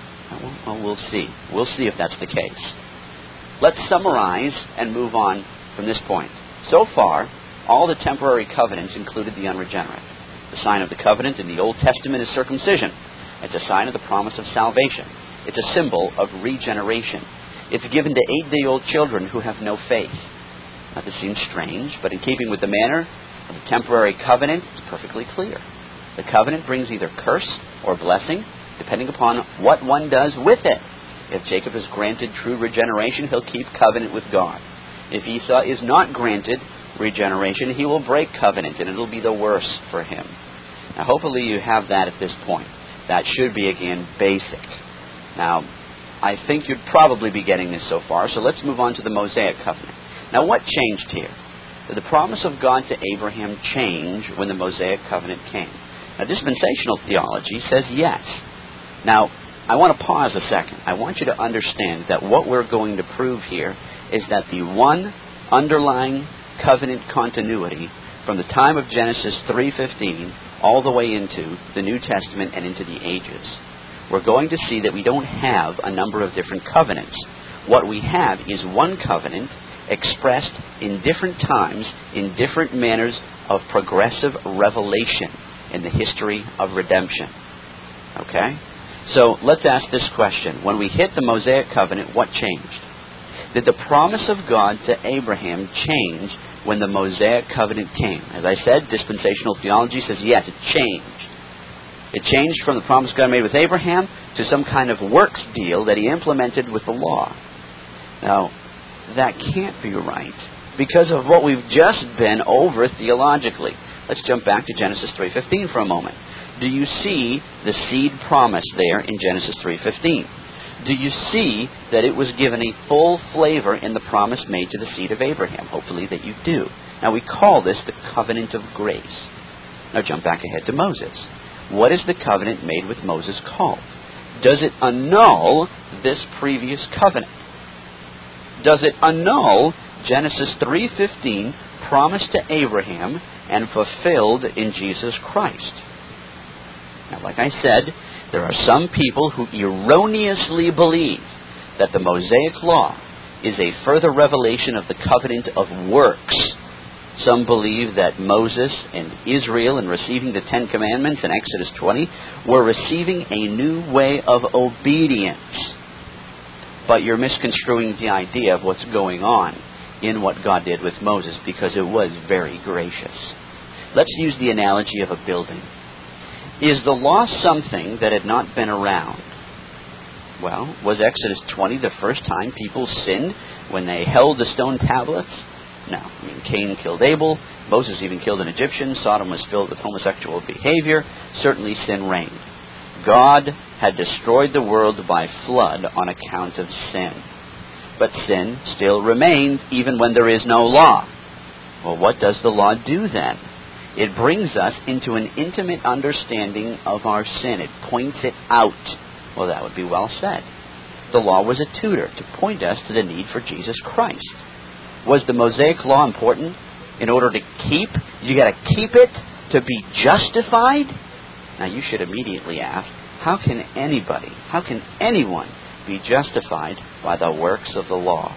Well, we'll see. We'll see if that's the case. Let's summarize and move on from this point. So far, all the temporary covenants included the unregenerate. The sign of the covenant in the Old Testament is circumcision. It's a sign of the promise of salvation. It's a symbol of regeneration. It's given to eight-day-old children who have no faith. Now, this seems strange, but in keeping with the manner of the temporary covenant, it's perfectly clear. The covenant brings either curse or blessing, depending upon what one does with it. If Jacob is granted true regeneration, he'll keep covenant with God. If Esau is not granted regeneration, he will break covenant, and it'll be the worse for him. Now, hopefully you have that at this point. That should be, again, basic. Now, I think you'd probably be getting this so far, so let's move on to the Mosaic covenant. Now, what changed here? Did the promise of God to Abraham change when the Mosaic covenant came? Now, dispensational theology says yes. Now, I want to pause a second. I want you to understand that what we're going to prove here is that the one underlying covenant continuity from the time of Genesis three fifteen all the way into the New Testament and into the ages. We're going to see that we don't have a number of different covenants. What we have is one covenant expressed in different times, in different manners of progressive revelation in the history of redemption. Okay? So let's ask this question. When we hit the Mosaic covenant, what changed? Did the promise of God to Abraham change when the Mosaic covenant came? As I said, dispensational theology says yes, it changed. It changed from the promise God made with Abraham to some kind of works deal that he implemented with the law. Now, that can't be right because of what we've just been over theologically. Let's jump back to Genesis three fifteen for a moment. Do you see the seed promise there in Genesis three fifteen? Do you see that it was given a full flavor in the promise made to the seed of Abraham? Hopefully that you do. Now, we call this the covenant of grace. Now, jump back ahead to Moses. What is the covenant made with Moses called? Does it annul this previous covenant? Does it annul Genesis three fifteen promised to Abraham and fulfilled in Jesus Christ? Now, like I said, there are some people who erroneously believe that the Mosaic Law is a further revelation of the covenant of works. Some believe that Moses and Israel, in receiving the Ten Commandments in Exodus twenty, were receiving a new way of obedience. But you're misconstruing the idea of what's going on in what God did with Moses, because it was very gracious. Let's use the analogy of a building. Is the law something that had not been around? Well, was Exodus twenty the first time people sinned when they held the stone tablets? No. I mean, Cain killed Abel. Moses even killed an Egyptian. Sodom was filled with homosexual behavior. Certainly sin reigned. God had destroyed the world by flood on account of sin. But sin still remained even when there is no law. Well, what does the law do then? It brings us into an intimate understanding of our sin. It points it out. Well, that would be well said. The law was a tutor to point us to the need for Jesus Christ. Was the Mosaic Law important in order to keep? You got to keep it to be justified? Now, you should immediately ask, how can anybody, how can anyone be justified by the works of the law?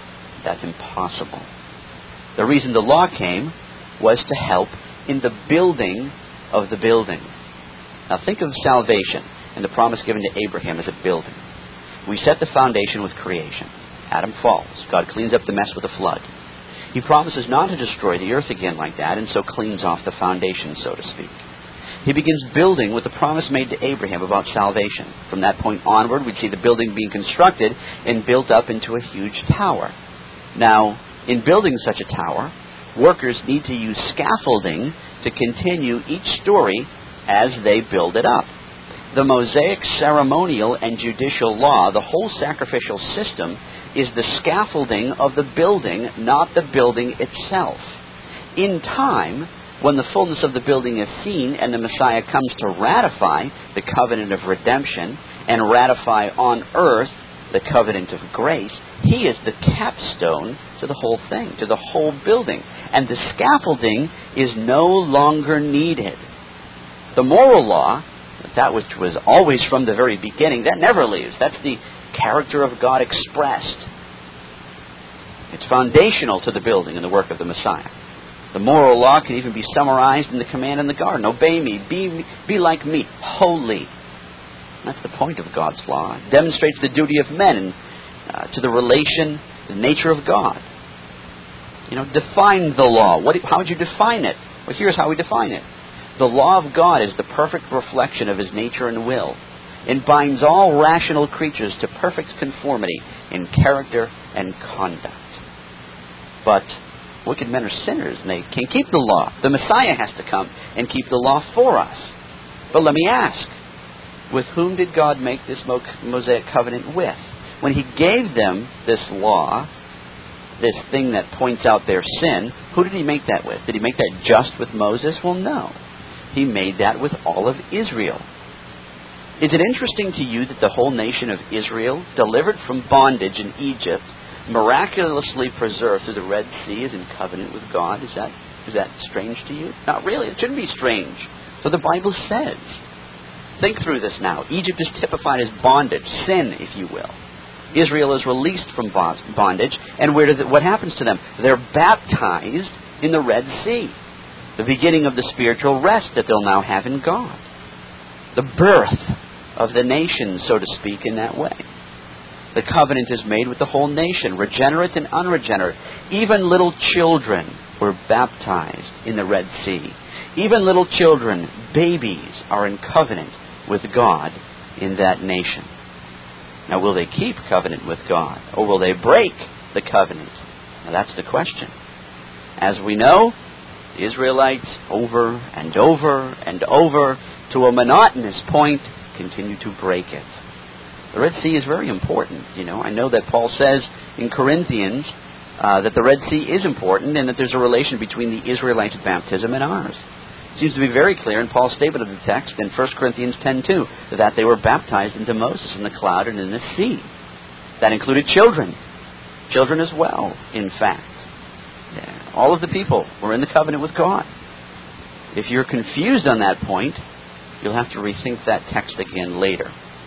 That's impossible. The reason the law came was to help in the building of the building. Now think of salvation and the promise given to Abraham as a building. We set the foundation with creation. Adam falls. God cleans up the mess with a flood. He promises not to destroy the earth again like that, and so cleans off the foundation, so to speak. He begins building with the promise made to Abraham about salvation. From that point onward, we'd see the building being constructed and built up into a huge tower. Now, in building such a tower, workers need to use scaffolding to continue each story as they build it up. The Mosaic ceremonial and judicial law, the whole sacrificial system, is the scaffolding of the building, not the building itself. In time, when the fullness of the building is seen and the Messiah comes to ratify the covenant of redemption and ratify on earth the covenant of grace, he is the capstone to the whole thing, to the whole building. And the scaffolding is no longer needed. The moral law, that which was always from the very beginning, that never leaves. That's the character of God expressed. It's foundational to the building and the work of the Messiah. The moral law can even be summarized in the command in the garden. Obey me, be, be like me, holy. That's the point of God's law. It demonstrates the duty of men uh, to the relation, the nature of God. You know, define the law. What, how would you define it? Well, here's how we define it. The law of God is the perfect reflection of His nature and will, and binds all rational creatures to perfect conformity in character and conduct. But wicked men are sinners, and they can't keep the law. The Messiah has to come and keep the law for us. But let me ask, with whom did God make this Mosaic covenant with? When He gave them this law, this thing that points out their sin, who did He make that with? Did He make that just with Moses? Well, no. He made that with all of Israel. Is it interesting to you that the whole nation of Israel, delivered from bondage in Egypt, miraculously preserved through the Red Sea, is in covenant with God? Is that is that strange to you? Not really. It shouldn't be strange. So the Bible says. Think through this now. Egypt is typified as bondage, sin, if you will. Israel is released from bondage, and where does it, what happens to them? They're baptized in the Red Sea. The beginning of the spiritual rest that they'll now have in God. The birth of the nation, so to speak, in that way. The covenant is made with the whole nation, regenerate and unregenerate. Even little children were baptized in the Red Sea. Even little children, babies, are in covenant with God in that nation. Now, will they keep covenant with God, or will they break the covenant? Now, that's the question. As we know, the Israelites, over and over and over, to a monotonous point, continue to break it. The Red Sea is very important. You know, I know that Paul says in Corinthians uh, that the Red Sea is important and that there's a relation between the Israelites' baptism and ours. It seems to be very clear in Paul's statement of the text in First Corinthians ten two that they were baptized into Moses in the cloud and in the sea. That included children. Children as well, in fact. Yeah. All of the people were in the covenant with God. If you're confused on that point, you'll have to rethink that text again later.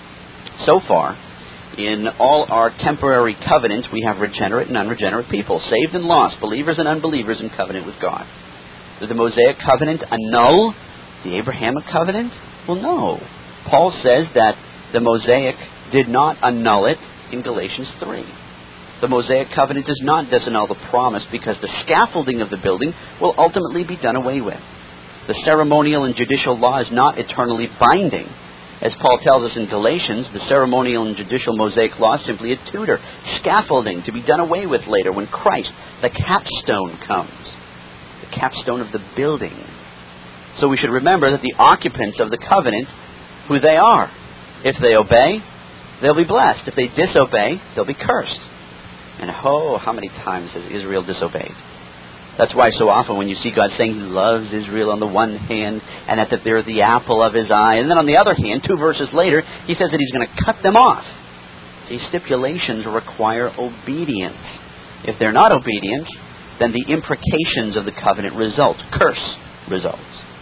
So far, in all our temporary covenants, we have regenerate and unregenerate people, saved and lost, believers and unbelievers in covenant with God. Did the Mosaic covenant annul the Abrahamic covenant? Well, no. Paul says that the Mosaic did not annul it in Galatians three. The Mosaic covenant does not disannul the promise because the scaffolding of the building will ultimately be done away with. The ceremonial and judicial law is not eternally binding. As Paul tells us in Galatians, the ceremonial and judicial Mosaic law is simply a tutor, scaffolding to be done away with later when Christ, the capstone, comes. The capstone of the building. So we should remember that the occupants of the covenant, who they are. If they obey, they'll be blessed. If they disobey, they'll be cursed. And oh, how many times has Israel disobeyed? That's why so often when you see God saying He loves Israel on the one hand, and that they're the apple of His eye, and then on the other hand, two verses later, He says that He's going to cut them off. These stipulations require obedience. If they're not obedient, then the imprecations of the covenant result, curse results.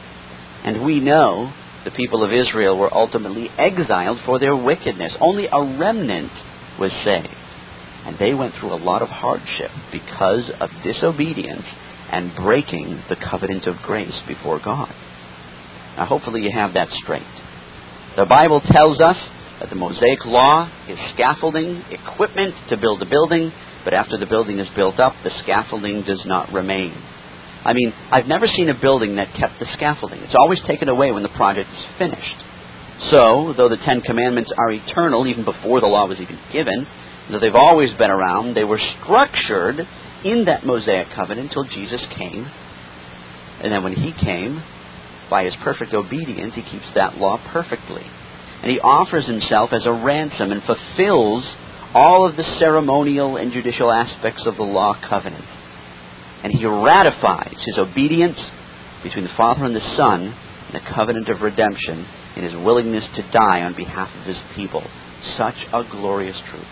And we know the people of Israel were ultimately exiled for their wickedness. Only a remnant was saved. And they went through a lot of hardship because of disobedience and breaking the covenant of grace before God. Now, hopefully you have that straight. The Bible tells us that the Mosaic Law is scaffolding, equipment to build a building, but after the building is built up, the scaffolding does not remain. I mean, I've never seen a building that kept the scaffolding. It's always taken away when the project is finished. So, though the Ten Commandments are eternal, even before the law was even given, though they've always been around, they were structured in that Mosaic covenant until Jesus came. And then when He came, by His perfect obedience, He keeps that law perfectly. And He offers Himself as a ransom and fulfills all of the ceremonial and judicial aspects of the law covenant. And He ratifies His obedience between the Father and the Son in the covenant of redemption in His willingness to die on behalf of His people. Such a glorious truth.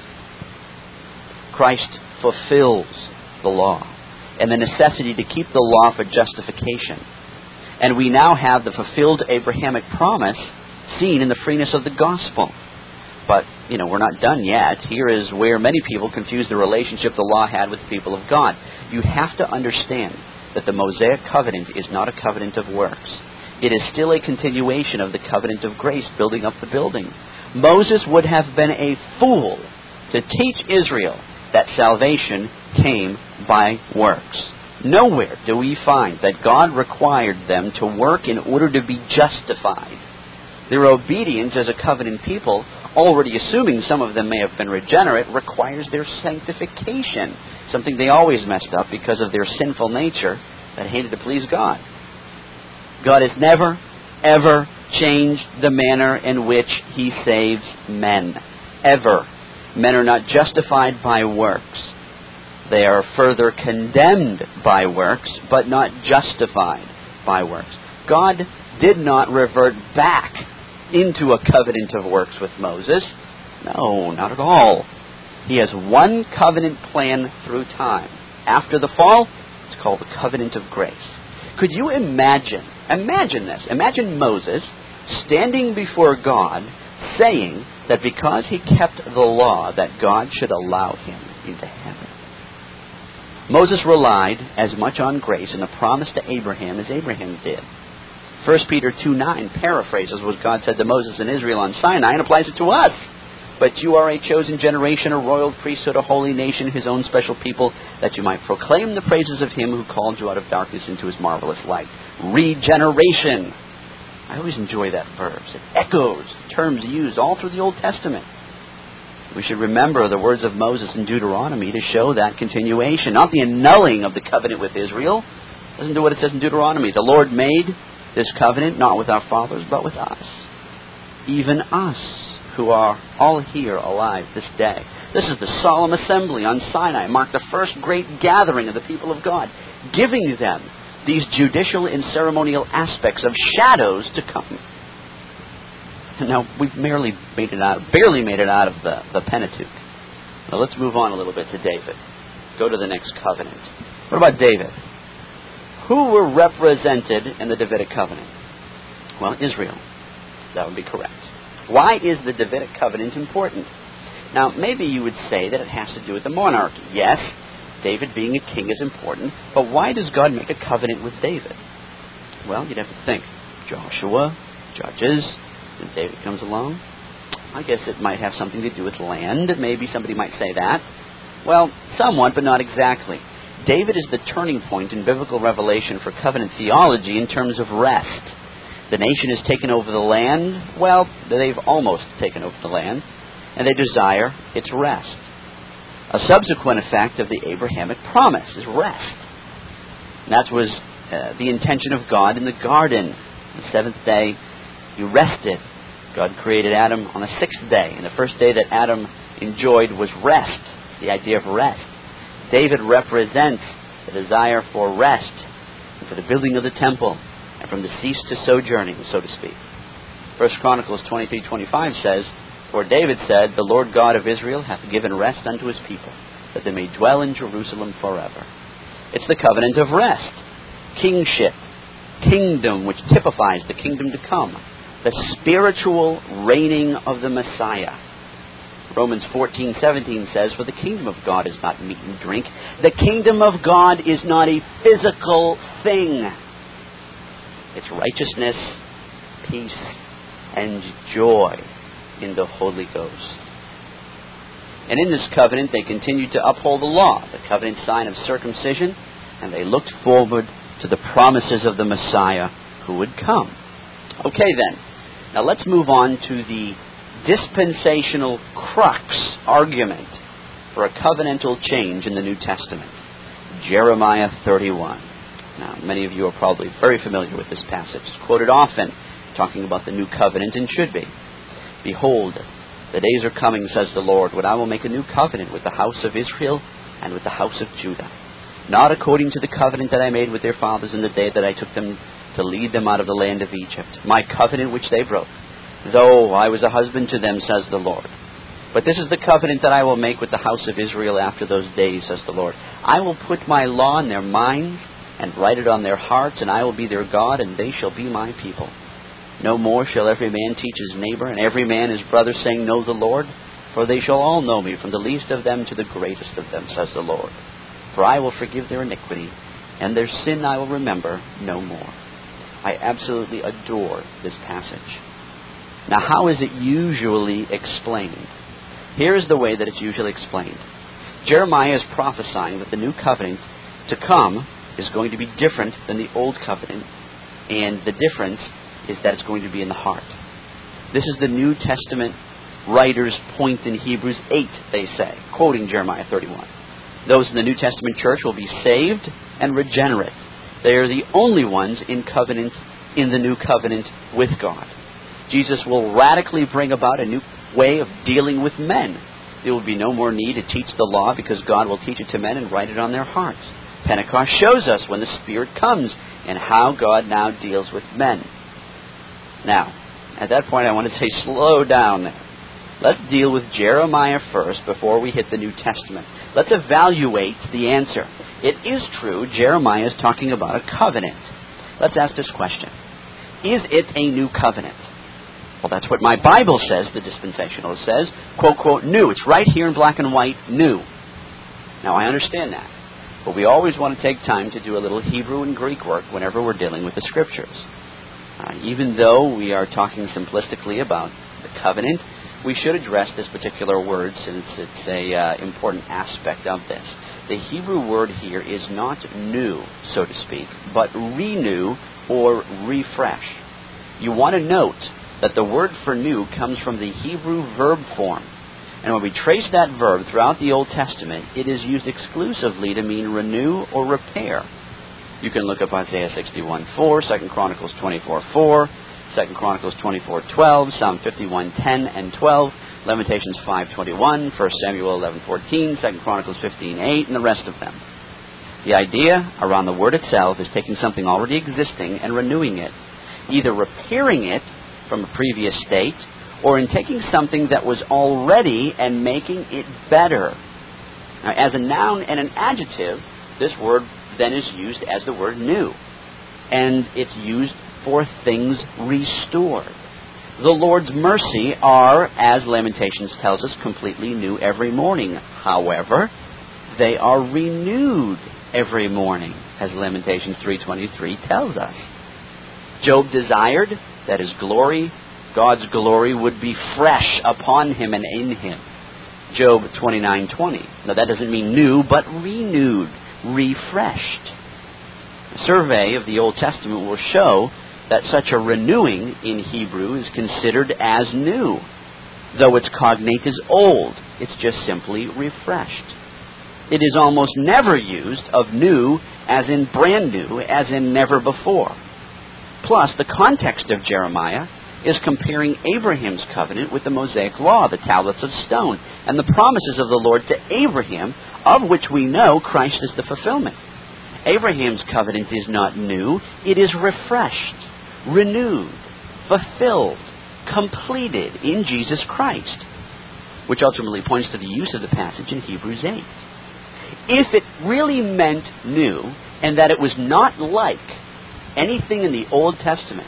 Christ fulfills the law and the necessity to keep the law for justification. And we now have the fulfilled Abrahamic promise seen in the freeness of the gospel. But, you know, we're not done yet. Here is where many people confuse the relationship the law had with the people of God. You have to understand that the Mosaic covenant is not a covenant of works. It is still a continuation of the covenant of grace, building up the building. Moses would have been a fool to teach Israel that salvation came by works. Nowhere do we find that God required them to work in order to be justified. Their obedience as a covenant people, already assuming some of them may have been regenerate, requires their sanctification, something they always messed up because of their sinful nature that hated to please God. God has never, ever changed the manner in which He saves men. Ever. Men are not justified by works. They are further condemned by works, but not justified by works. God did not revert back into a covenant of works with Moses. No, not at all. He has one covenant plan through time. After the fall, it's called the covenant of grace. Could you imagine, imagine this, imagine Moses standing before God saying that because he kept the law, that God should allow him into heaven. Moses relied as much on grace and the promise to Abraham as Abraham did. First Peter two nine paraphrases what God said to Moses and Israel on Sinai and applies it to us. But you are a chosen generation, a royal priesthood, a holy nation, His own special people, that you might proclaim the praises of Him who called you out of darkness into His marvelous light. Regeneration. I always enjoy that verse. It echoes terms used all through the Old Testament. We should remember the words of Moses in Deuteronomy to show that continuation, not the annulling of the covenant with Israel. Listen to what it says in Deuteronomy. The Lord made this covenant not with our fathers, but with us. Even us, who are all here alive this day. This is the solemn assembly on Sinai, marked the first great gathering of the people of God, giving them these judicial and ceremonial aspects of shadows to come. Now, we've merely made it out, barely made it out of the, the Pentateuch. Now, let's move on a little bit to David. Go to the next covenant. What about David? Who were represented in the Davidic covenant? Well, Israel. That would be correct. Why is the Davidic covenant important? Now, maybe you would say that it has to do with the monarchy. Yes, David being a king is important, but why does God make a covenant with David? Well, you'd have to think. Joshua, Judges, and David comes along. I guess it might have something to do with land. Maybe somebody might say that. Well, somewhat, but not exactly. David is the turning point in biblical revelation for covenant theology in terms of rest. The nation has taken over the land. Well, they've almost taken over the land, and they desire its rest. A subsequent effect of the Abrahamic promise is rest. And that was uh, the intention of God in the garden. On the seventh day, He rested. God created Adam on the sixth day, and the first day that Adam enjoyed was rest, the idea of rest. David represents the desire for rest and for the building of the temple and from the cease to sojourning, so to speak. First Chronicles twenty-three twenty-five says, For David said, The Lord God of Israel hath given rest unto His people, that they may dwell in Jerusalem forever. It's the covenant of rest, kingship, kingdom, which typifies the kingdom to come, the spiritual reigning of the Messiah. Romans fourteen seventeen says, "For the kingdom of God is not meat and drink." The kingdom of God is not a physical thing. It's righteousness, peace, and joy in the Holy Ghost. And in this covenant, they continued to uphold the law, the covenant sign of circumcision, and they looked forward to the promises of the Messiah who would come. Okay then, now let's move on to the dispensational crux argument for a covenantal change in the New Testament. Jeremiah thirty-one. Now, many of you are probably very familiar with this passage. It's quoted often, talking about the new covenant, and should be. "Behold, the days are coming, says the Lord, when I will make a new covenant with the house of Israel and with the house of Judah. Not according to the covenant that I made with their fathers in the day that I took them to lead them out of the land of Egypt, my covenant which they broke, though I was a husband to them, says the Lord. But this is the covenant that I will make with the house of Israel after those days, says the Lord. I will put my law in their minds and write it on their hearts, and I will be their God, and they shall be my people. No more shall every man teach his neighbor, and every man his brother, saying, Know the Lord, for they shall all know me, from the least of them to the greatest of them, says the Lord. For I will forgive their iniquity, and their sin I will remember no more." I absolutely adore this passage. Now, how is it usually explained? Here is the way that it's usually explained. Jeremiah is prophesying that the new covenant to come is going to be different than the old covenant, and the difference is that it's going to be in the heart. This is the New Testament writer's point in Hebrews eight, they say, quoting Jeremiah thirty-one. Those in the New Testament church will be saved and regenerate. They are the only ones in covenant, in the new covenant with God. Jesus will radically bring about a new way of dealing with men. There will be no more need to teach the law, because God will teach it to men and write it on their hearts. Pentecost shows us when the Spirit comes and how God now deals with men. Now, at that point I want to say slow down there. Let's deal with Jeremiah first before we hit the New Testament. Let's evaluate the answer. It is true, Jeremiah is talking about a covenant. Let's ask this question. Is it a new covenant? Well, that's what my Bible says, the dispensationalist says. Quote, quote, new. It's right here in black and white, new. Now, I understand that. But we always want to take time to do a little Hebrew and Greek work whenever we're dealing with the Scriptures. Uh, even though we are talking simplistically about the covenant, we should address this particular word, since it's a uh, important aspect of this. The Hebrew word here is not new, so to speak, but renew or refresh. You want to note that the word for new comes from the Hebrew verb form. And when we trace that verb throughout the Old Testament, it is used exclusively to mean renew or repair. You can look up Isaiah sixty-one four, Second Chronicles twenty-four four, Second Chronicles twenty-four twelve, Psalm fifty-one ten and twelve, Lamentations five twenty-one, First Samuel eleven fourteen, Second Chronicles fifteen eight, and the rest of them. The idea around the word itself is taking something already existing and renewing it, either repairing it from a previous state, or in taking something that was already and making it better. Now, as a noun and an adjective, this word then is used as the word new, and it's used for things restored. The Lord's mercy are, as Lamentations tells us, completely new every morning. However, they are renewed every morning, as Lamentations three twenty-three tells us. Job desired that his glory, God's glory, would be fresh upon him and in him. Job twenty-nine twenty. Now that doesn't mean new, but renewed, refreshed. A survey of the Old Testament will show that such a renewing in Hebrew is considered as new. Though its cognate is old, it's just simply refreshed. It is almost never used of new as in brand new, as in never before. Plus, the context of Jeremiah is comparing Abraham's covenant with the Mosaic Law, the tablets of stone, and the promises of the Lord to Abraham, of which we know Christ is the fulfillment. Abraham's covenant is not new, it is refreshed, renewed, fulfilled, completed in Jesus Christ, which ultimately points to the use of the passage in Hebrews eight. If it really meant new, and that it was not like anything in the Old Testament,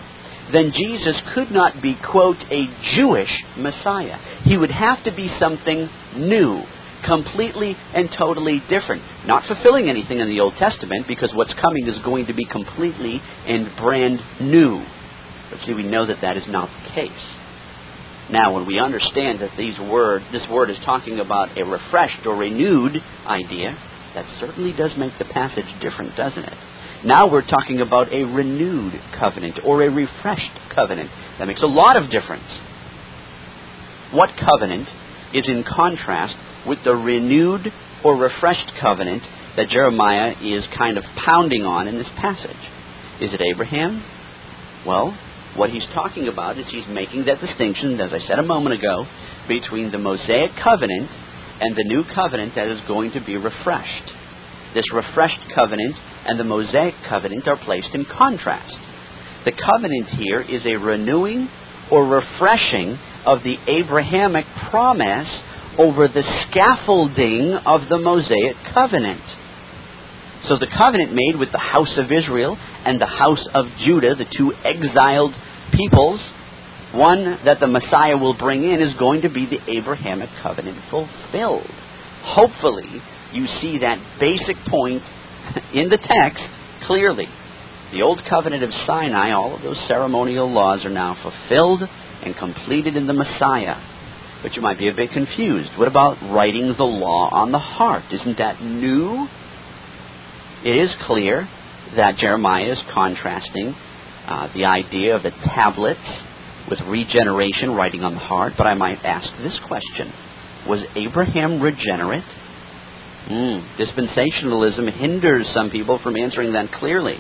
then Jesus could not be, quote, a Jewish Messiah. He would have to be something new, completely and totally different. Not fulfilling anything in the Old Testament, because what's coming is going to be completely and brand new. But see, we know that that is not the case. Now, when we understand that these word, this word is talking about a refreshed or renewed idea, that certainly does make the passage different, doesn't it? Now we're talking about a renewed covenant or a refreshed covenant. That makes a lot of difference. What covenant is in contrast with the renewed or refreshed covenant that Jeremiah is kind of pounding on in this passage? Is it Abraham? Well, what he's talking about is he's making that distinction, as I said a moment ago, between the Mosaic covenant and the new covenant that is going to be refreshed. This refreshed covenant and the Mosaic covenant are placed in contrast. The covenant here is a renewing or refreshing of the Abrahamic promise over the scaffolding of the Mosaic covenant. So the covenant made with the house of Israel and the house of Judah, the two exiled peoples, one that the Messiah will bring in, is going to be the Abrahamic covenant fulfilled. Hopefully, you see that basic point in the text clearly. The old covenant of Sinai, all of those ceremonial laws are now fulfilled and completed in the Messiah. But you might be a bit confused. What about writing the law on the heart? Isn't that new? It is clear that Jeremiah is contrasting uh, the idea of the tablets with regeneration, writing on the heart. But I might ask this question. Was Abraham regenerate? Mm, dispensationalism hinders some people from answering that clearly.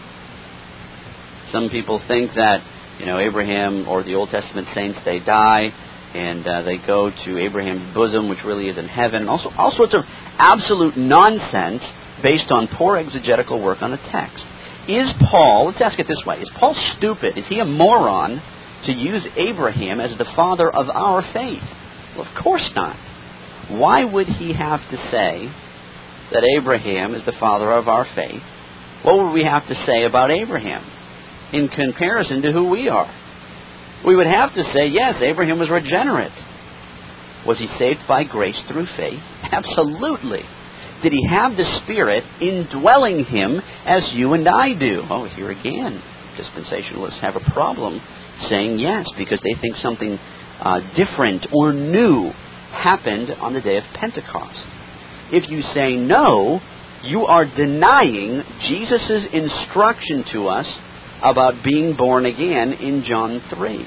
Some people think that, you know, Abraham or the Old Testament saints, they die and uh, they go to Abraham's bosom, which really is in heaven. And also all sorts of absolute nonsense based on poor exegetical work on the text. Is Paul, let's ask it this way, is Paul stupid? Is he a moron to use Abraham as the father of our faith? Well, of course not. Why would he have to say that Abraham is the father of our faith? What would we have to say about Abraham in comparison to who we are? We would have to say, yes, Abraham was regenerate. Was he saved by grace through faith? Absolutely. Did he have the Spirit indwelling him as you and I do? Oh, here again, dispensationalists have a problem saying yes, because they think something uh, different or new happened on the day of Pentecost. If you say no, you are denying Jesus' instruction to us about being born again in John three.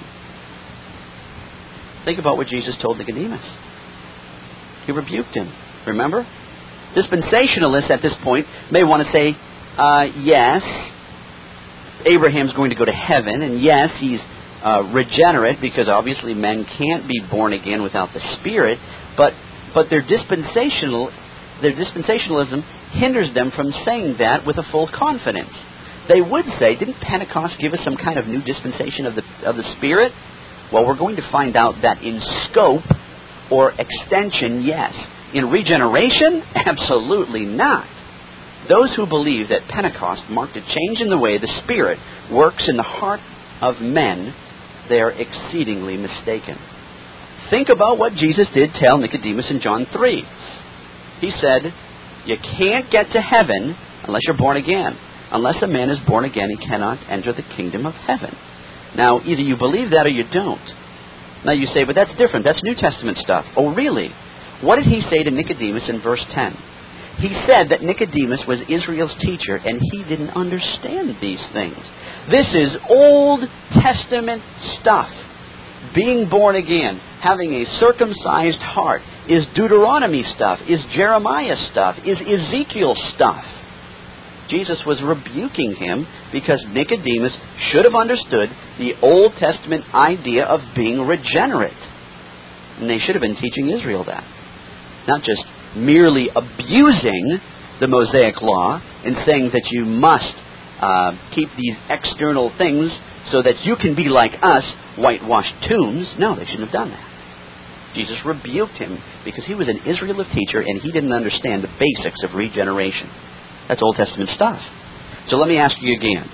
Think about what Jesus told Nicodemus. He rebuked him. Remember? Dispensationalists at this point may want to say, uh, yes, Abraham's going to go to heaven, and yes, he's uh, regenerate, because obviously men can't be born again without the Spirit, but but their dispensational their dispensationalism hinders them from saying that with a full confidence. They would say, didn't Pentecost give us some kind of new dispensation of the of the Spirit? Well, we're going to find out that in scope or extension, yes. In regeneration, absolutely not. Those who believe that Pentecost marked a change in the way the Spirit works in the heart of men, they are exceedingly mistaken. Think about what Jesus did tell Nicodemus in John three. He said, you can't get to heaven unless you're born again. Unless a man is born again, he cannot enter the kingdom of heaven. Now, either you believe that or you don't. Now you say, but that's different. That's New Testament stuff. Oh, really? What did he say to Nicodemus in verse ten? He said that Nicodemus was Israel's teacher, and he didn't understand these things. This is Old Testament stuff. Being born again, having a circumcised heart, is Deuteronomy stuff, is Jeremiah stuff, is Ezekiel stuff. Jesus was rebuking him because Nicodemus should have understood the Old Testament idea of being regenerate. And they should have been teaching Israel that. Not just merely abusing the Mosaic law and saying that you must uh, keep these external things so that you can be like us, whitewashed tombs. No, they shouldn't have done that. Jesus rebuked him because he was an Israelite teacher and he didn't understand the basics of regeneration. That's Old Testament stuff. So let me ask you again.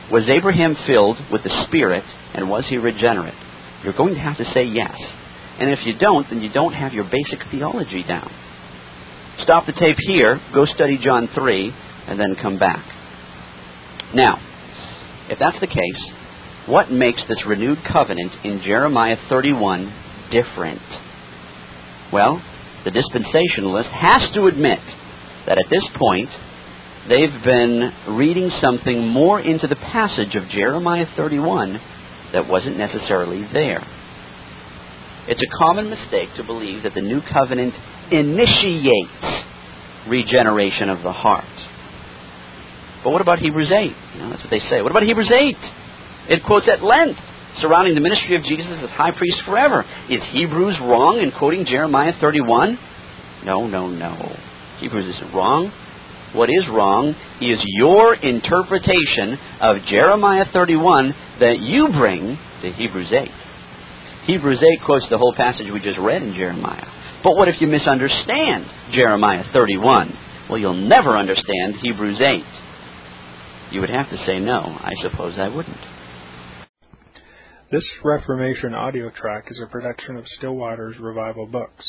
Was Abraham filled with the Spirit, and was he regenerate? You're going to have to say yes. And if you don't, then you don't have your basic theology down. Stop the tape here, go study John three, and then come back. Now, if that's the case, what makes this renewed covenant in Jeremiah thirty-one different? Well, the dispensationalist has to admit that at this point, they've been reading something more into the passage of Jeremiah thirty-one that wasn't necessarily there. It's a common mistake to believe that the new covenant initiates regeneration of the heart. But what about Hebrews eight? You know, that's what they say. What about Hebrews eight? It quotes at length surrounding the ministry of Jesus as high priest forever. Is Hebrews wrong in quoting Jeremiah thirty-one? No, no, no. Hebrews isn't wrong. What is wrong is your interpretation of Jeremiah thirty-one that you bring to Hebrews eight. Hebrews eight quotes the whole passage we just read in Jeremiah. But what if you misunderstand Jeremiah thirty-one? Well, you'll never understand Hebrews eight. You would have to say no. I suppose I wouldn't. This Reformation audio track is a production of Stillwater's Revival Books.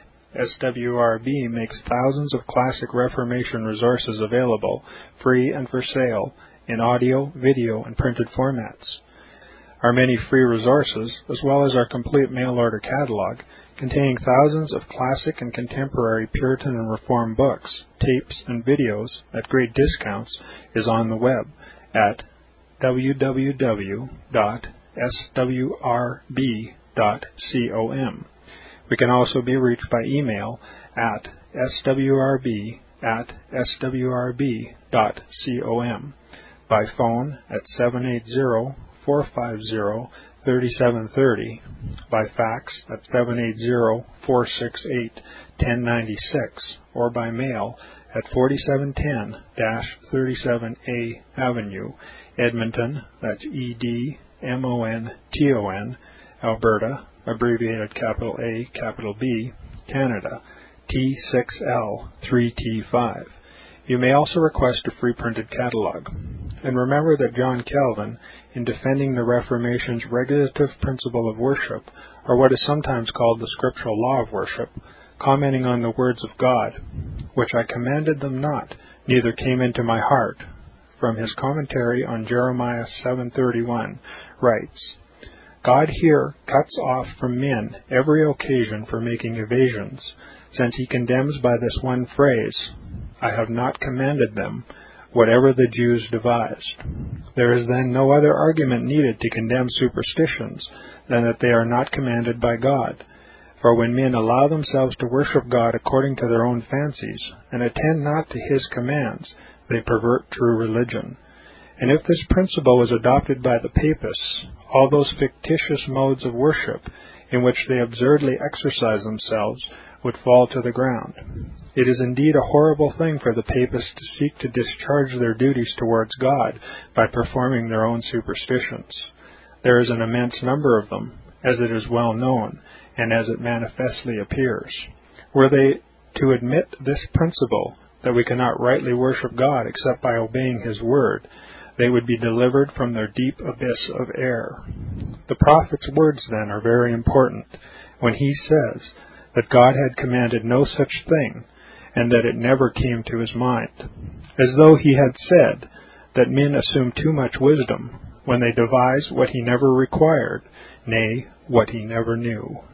S W R B makes thousands of classic Reformation resources available, free and for sale, in audio, video, and printed formats. Our many free resources, as well as our complete mail-order catalog, containing thousands of classic and contemporary Puritan and Reformed books, tapes, and videos at great discounts, is on the web at w w w dot s w r b dot com. We can also be reached by email at s w r b at s w r b dot com, by phone at seven eight zero, four five zero, three seven three zero, by fax at seven eight zero, four six eight, one zero nine six, or by mail at forty-seven ten thirty-seven A Avenue, Edmonton, that's E D M O N T O N, Alberta, abbreviated capital A, capital B, Canada, T six L three T five. You may also request a free printed catalog. And remember that John Calvin, in defending the Reformation's regulative principle of worship, or what is sometimes called the scriptural law of worship, commenting on the words of God, which I commanded them not, neither came into my heart, from his commentary on Jeremiah seven thirty-one, writes, God here cuts off from men every occasion for making evasions, since he condemns by this one phrase, I have not commanded them, whatever the Jews devised. There is then no other argument needed to condemn superstitions than that they are not commanded by God. For when men allow themselves to worship God according to their own fancies, and attend not to his commands, they pervert true religion. And if this principle was adopted by the papists, all those fictitious modes of worship in which they absurdly exercise themselves would fall to the ground. It is indeed a horrible thing for the papists to seek to discharge their duties towards God by performing their own superstitions. There is an immense number of them, as it is well known, and as it manifestly appears. Were they to admit this principle, that we cannot rightly worship God except by obeying his word, they would be delivered from their deep abyss of error. The prophet's words, then, are very important, when he says that God had commanded no such thing, and that it never came to his mind, as though he had said that men assume too much wisdom when they devise what he never required, nay, what he never knew.